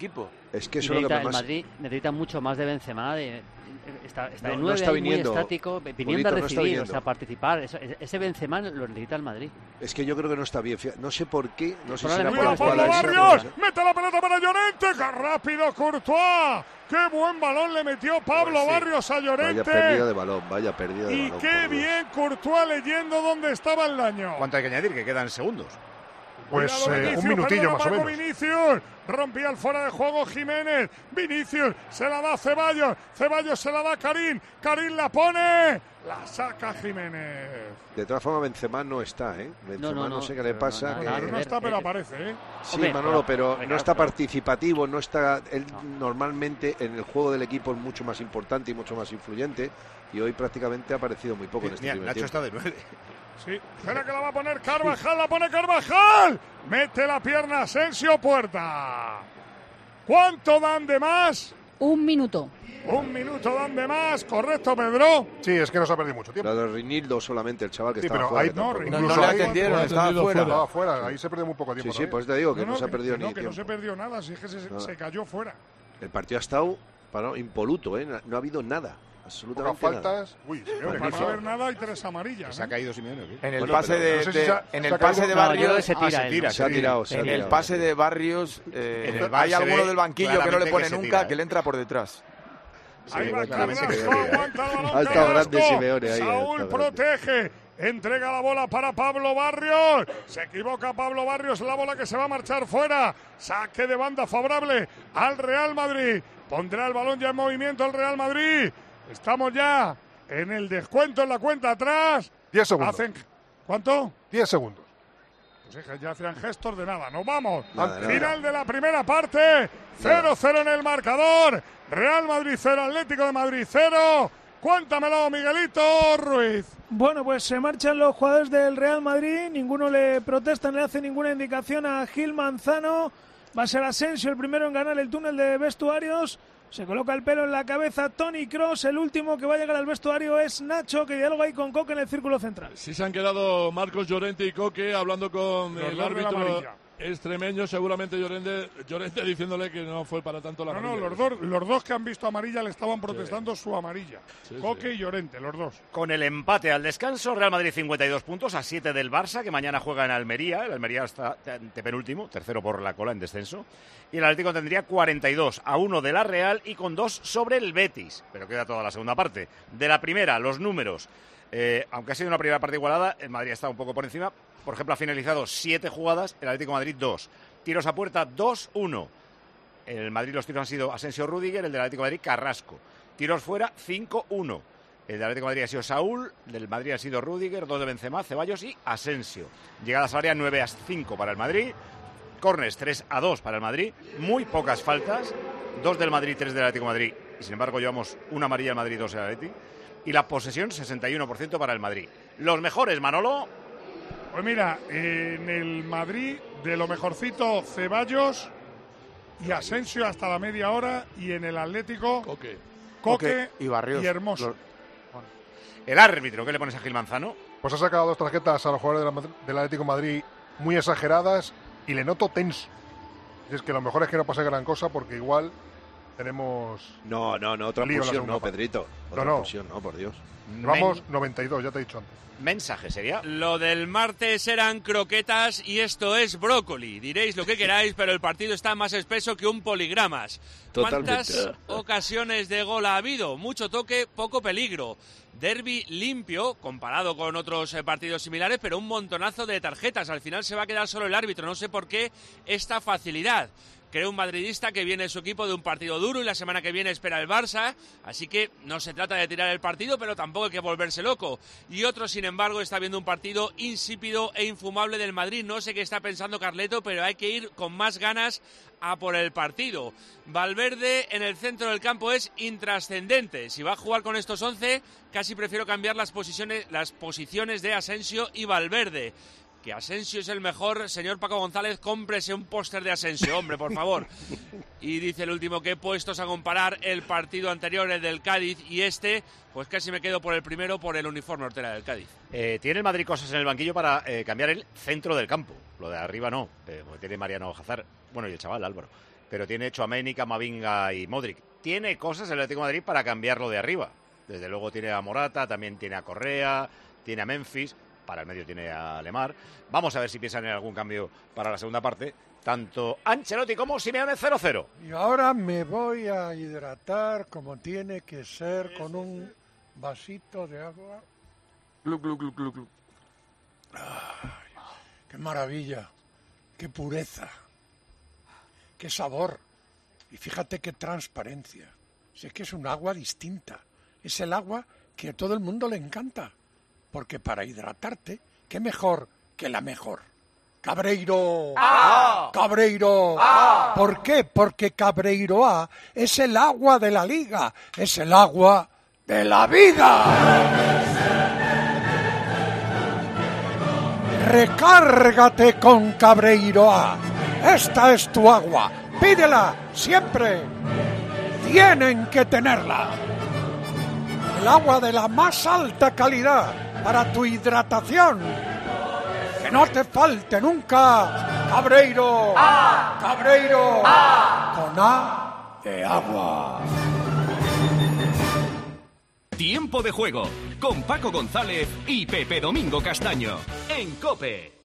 Es que eso es lo que más... El Madrid necesita mucho más de Benzema, está de 9 no está muy viniendo, estático, viniendo a recibir, o sea, a participar. Ese Benzema lo necesita el Madrid. Es que yo creo que no está bien. No sé por qué. No sé si será por la espalda. Barrios, mete la pelota para Llorente. ¡Qué rápido Courtois! ¡Qué buen balón le metió Pablo Barrios a Llorente! Vaya pérdida de balón, vaya pérdida de balón. Y qué bien Courtois leyendo dónde estaba el daño. ¿Cuánto hay que añadir? Que quedan segundos. Pues un minutillo más o menos. Vinicius rompía el fuera de juego Jiménez. Vinicius se la da a Ceballos. Ceballos se la da a Karim. Karim la pone. La saca Jiménez. De todas formas, Benzema no está, ¿eh? Benzema no sé qué le pasa. No está, pero aparece, ¿eh? Sí, Manolo, pero no está participativo, no está... Él normalmente en el juego del equipo es mucho más importante y mucho más influyente. Y hoy prácticamente ha aparecido muy poco en este primer Nacho tiempo. Está de 9. Sí, espera que la va a poner Carvajal, la pone Carvajal. Mete la pierna Asensio, puerta. ¿Cuánto dan de más? 1 minuto. 1 minuto dan de más, ¿correcto, Pedro? Sí, es que no se ha perdido mucho tiempo. Lo de Rinildo solamente, el chaval que sí, estaba fuera. No le atendieron, estaba fuera. Ahí se perdió muy poco tiempo. Sí, pues te digo que no se ha perdido ni tiempo. Que no se perdió nada, si es que se cayó fuera. El partido ha estado impoluto, ¿eh? No ha habido nada. Absolutamente faltas. Uy, Simeone, para no haber nada hay 3 amarillas. Se ha caído Simeone. En el pase de Barrios se ha tirado. En el pase de Barrios hay alguno del banquillo que no le pone nunca, que le entra por detrás. Ahí va Carrasco, aguanta el balón. Ha estado grande Simeone ahí. Saúl protege. Entrega la bola para Pablo Barrios. Se equivoca Pablo Barrios. La bola que se va a marchar fuera. Saque de banda favorable al Real Madrid. Pondrá el balón ya en movimiento el Real Madrid. Estamos ya en el descuento en la cuenta atrás. 10 segundos. ¿Cuánto? 10 segundos. Pues ya hacían gestos de nada. Nos vamos. Nada. Final de la primera parte. 0-0 en el marcador. Real Madrid 0, Atlético de Madrid 0. Cuéntamelo, Miguelito Ruiz. Bueno, pues se marchan los jugadores del Real Madrid. Ninguno le protesta, no le hace ninguna indicación a Gil Manzano. Va a ser Asensio el primero en ganar el túnel de vestuarios. Se coloca el pelo en la cabeza Toni Kroos. El último que va a llegar al vestuario es Nacho, que dialoga ahí con Coque en el círculo central. Sí, se han quedado Marcos Llorente y Coque hablando con el árbitro extremeño. Seguramente Llorente diciéndole que no fue para tanto la amarilla. No, los dos que han visto amarilla le estaban protestando su amarilla. Coque y Llorente, los dos. Con el empate al descanso, Real Madrid 52 puntos a 7 del Barça, que mañana juega en Almería. El Almería está penúltimo, tercero por la cola en descenso. Y el Atlético tendría 42 a 1 de la Real y con 2 sobre el Betis. Pero queda toda la segunda parte. De la primera, los números. Aunque ha sido una primera parte igualada, el Madrid está un poco por encima. Por ejemplo, ha finalizado 7 jugadas, el Atlético de Madrid 2. Tiros a puerta 2-1. En el Madrid los tiros han sido Asensio Rüdiger, el del Atlético de Madrid Carrasco. Tiros fuera 5-1. El del Atlético de Madrid ha sido Saúl, del Madrid ha sido Rüdiger, 2 de Benzema, Ceballos y Asensio. Llegadas al área 9-5 para el Madrid. Corners 3-2 para el Madrid. Muy pocas faltas. 2 del Madrid, 3 del Atlético de Madrid. Y sin embargo llevamos una amarilla al Madrid, 2 del Atlético. Y la posesión 61% para el Madrid. Los mejores, Manolo. Pues mira, en el Madrid, de lo mejorcito, Ceballos y Asensio hasta la media hora. Y en el Atlético, Coque y Barrios. Y Hermoso. El árbitro, ¿qué le pones a Gil Manzano? Pues ha sacado 2 tarjetas a los jugadores del Atlético de Madrid muy exageradas y le noto tenso. Y es que lo mejor es que no pase gran cosa porque igual tenemos... No, otra expulsión no, Pedrito. Otra expulsión no, por Dios. Vamos 92, ya te he dicho antes. Mensaje sería. Lo del martes eran croquetas y esto es brócoli. Diréis lo que queráis, pero el partido está más espeso que un poligramas. ¿Cuántas ocasiones de gol ha habido? Mucho toque, poco peligro. Derbi limpio, comparado con otros partidos similares, pero un montonazo de tarjetas. Al final se va a quedar solo el árbitro. No sé por qué esta facilidad. Creo un madridista que viene su equipo de un partido duro y la semana que viene espera el Barça, así que no se trata de tirar el partido, pero tampoco hay que volverse loco. Y otro, sin embargo, está viendo un partido insípido e infumable del Madrid. No sé qué está pensando Carleto, pero hay que ir con más ganas a por el partido. Valverde en el centro del campo es intrascendente. Si va a jugar con estos 11, casi prefiero cambiar las posiciones de Asensio y Valverde. Que Asensio es el mejor, señor Paco González, cómprese un póster de Asensio, hombre, por favor. Y dice el último que puestos a comparar el partido anterior, el del Cádiz, y este, pues casi me quedo por el primero, por el uniforme hortera del Cádiz. Tiene el Madrid cosas en el banquillo para cambiar el centro del campo. Lo de arriba no, porque tiene Mariano Hazard, bueno, y el chaval Álvaro. pero tiene Tchouaméni, Camavinga y Modric. Tiene cosas el Atlético de Madrid para cambiarlo de arriba. Desde luego tiene a Morata, también tiene a Correa, tiene a Memphis, para el medio tiene a Lemar. Vamos a ver si piensan en algún cambio para la segunda parte. Tanto Ancelotti como Simeone 0-0. Y ahora me voy a hidratar como tiene que ser, con un vasito de agua. Glu, glu, glu, glu, glu. Ay, qué maravilla, qué pureza, qué sabor. Y fíjate qué transparencia. Si es que es un agua distinta. Es el agua que a todo el mundo le encanta. Porque para hidratarte, qué mejor que la mejor. Cabreiro. ¡Ah! Cabreiro. ¡Ah! ¿Por qué? Porque Cabreiroa es el agua de la liga. Es el agua de la vida. Recárgate con Cabreiroa. Esta es tu agua. Pídela siempre. Tienen que tenerla. El agua de la más alta calidad para tu hidratación. Que no te falte nunca. Cabreiro. ¡Ah! Cabreiro. ¡Ah! Con A de agua. Tiempo de juego con Paco González y Pepe Domingo Castaño en COPE.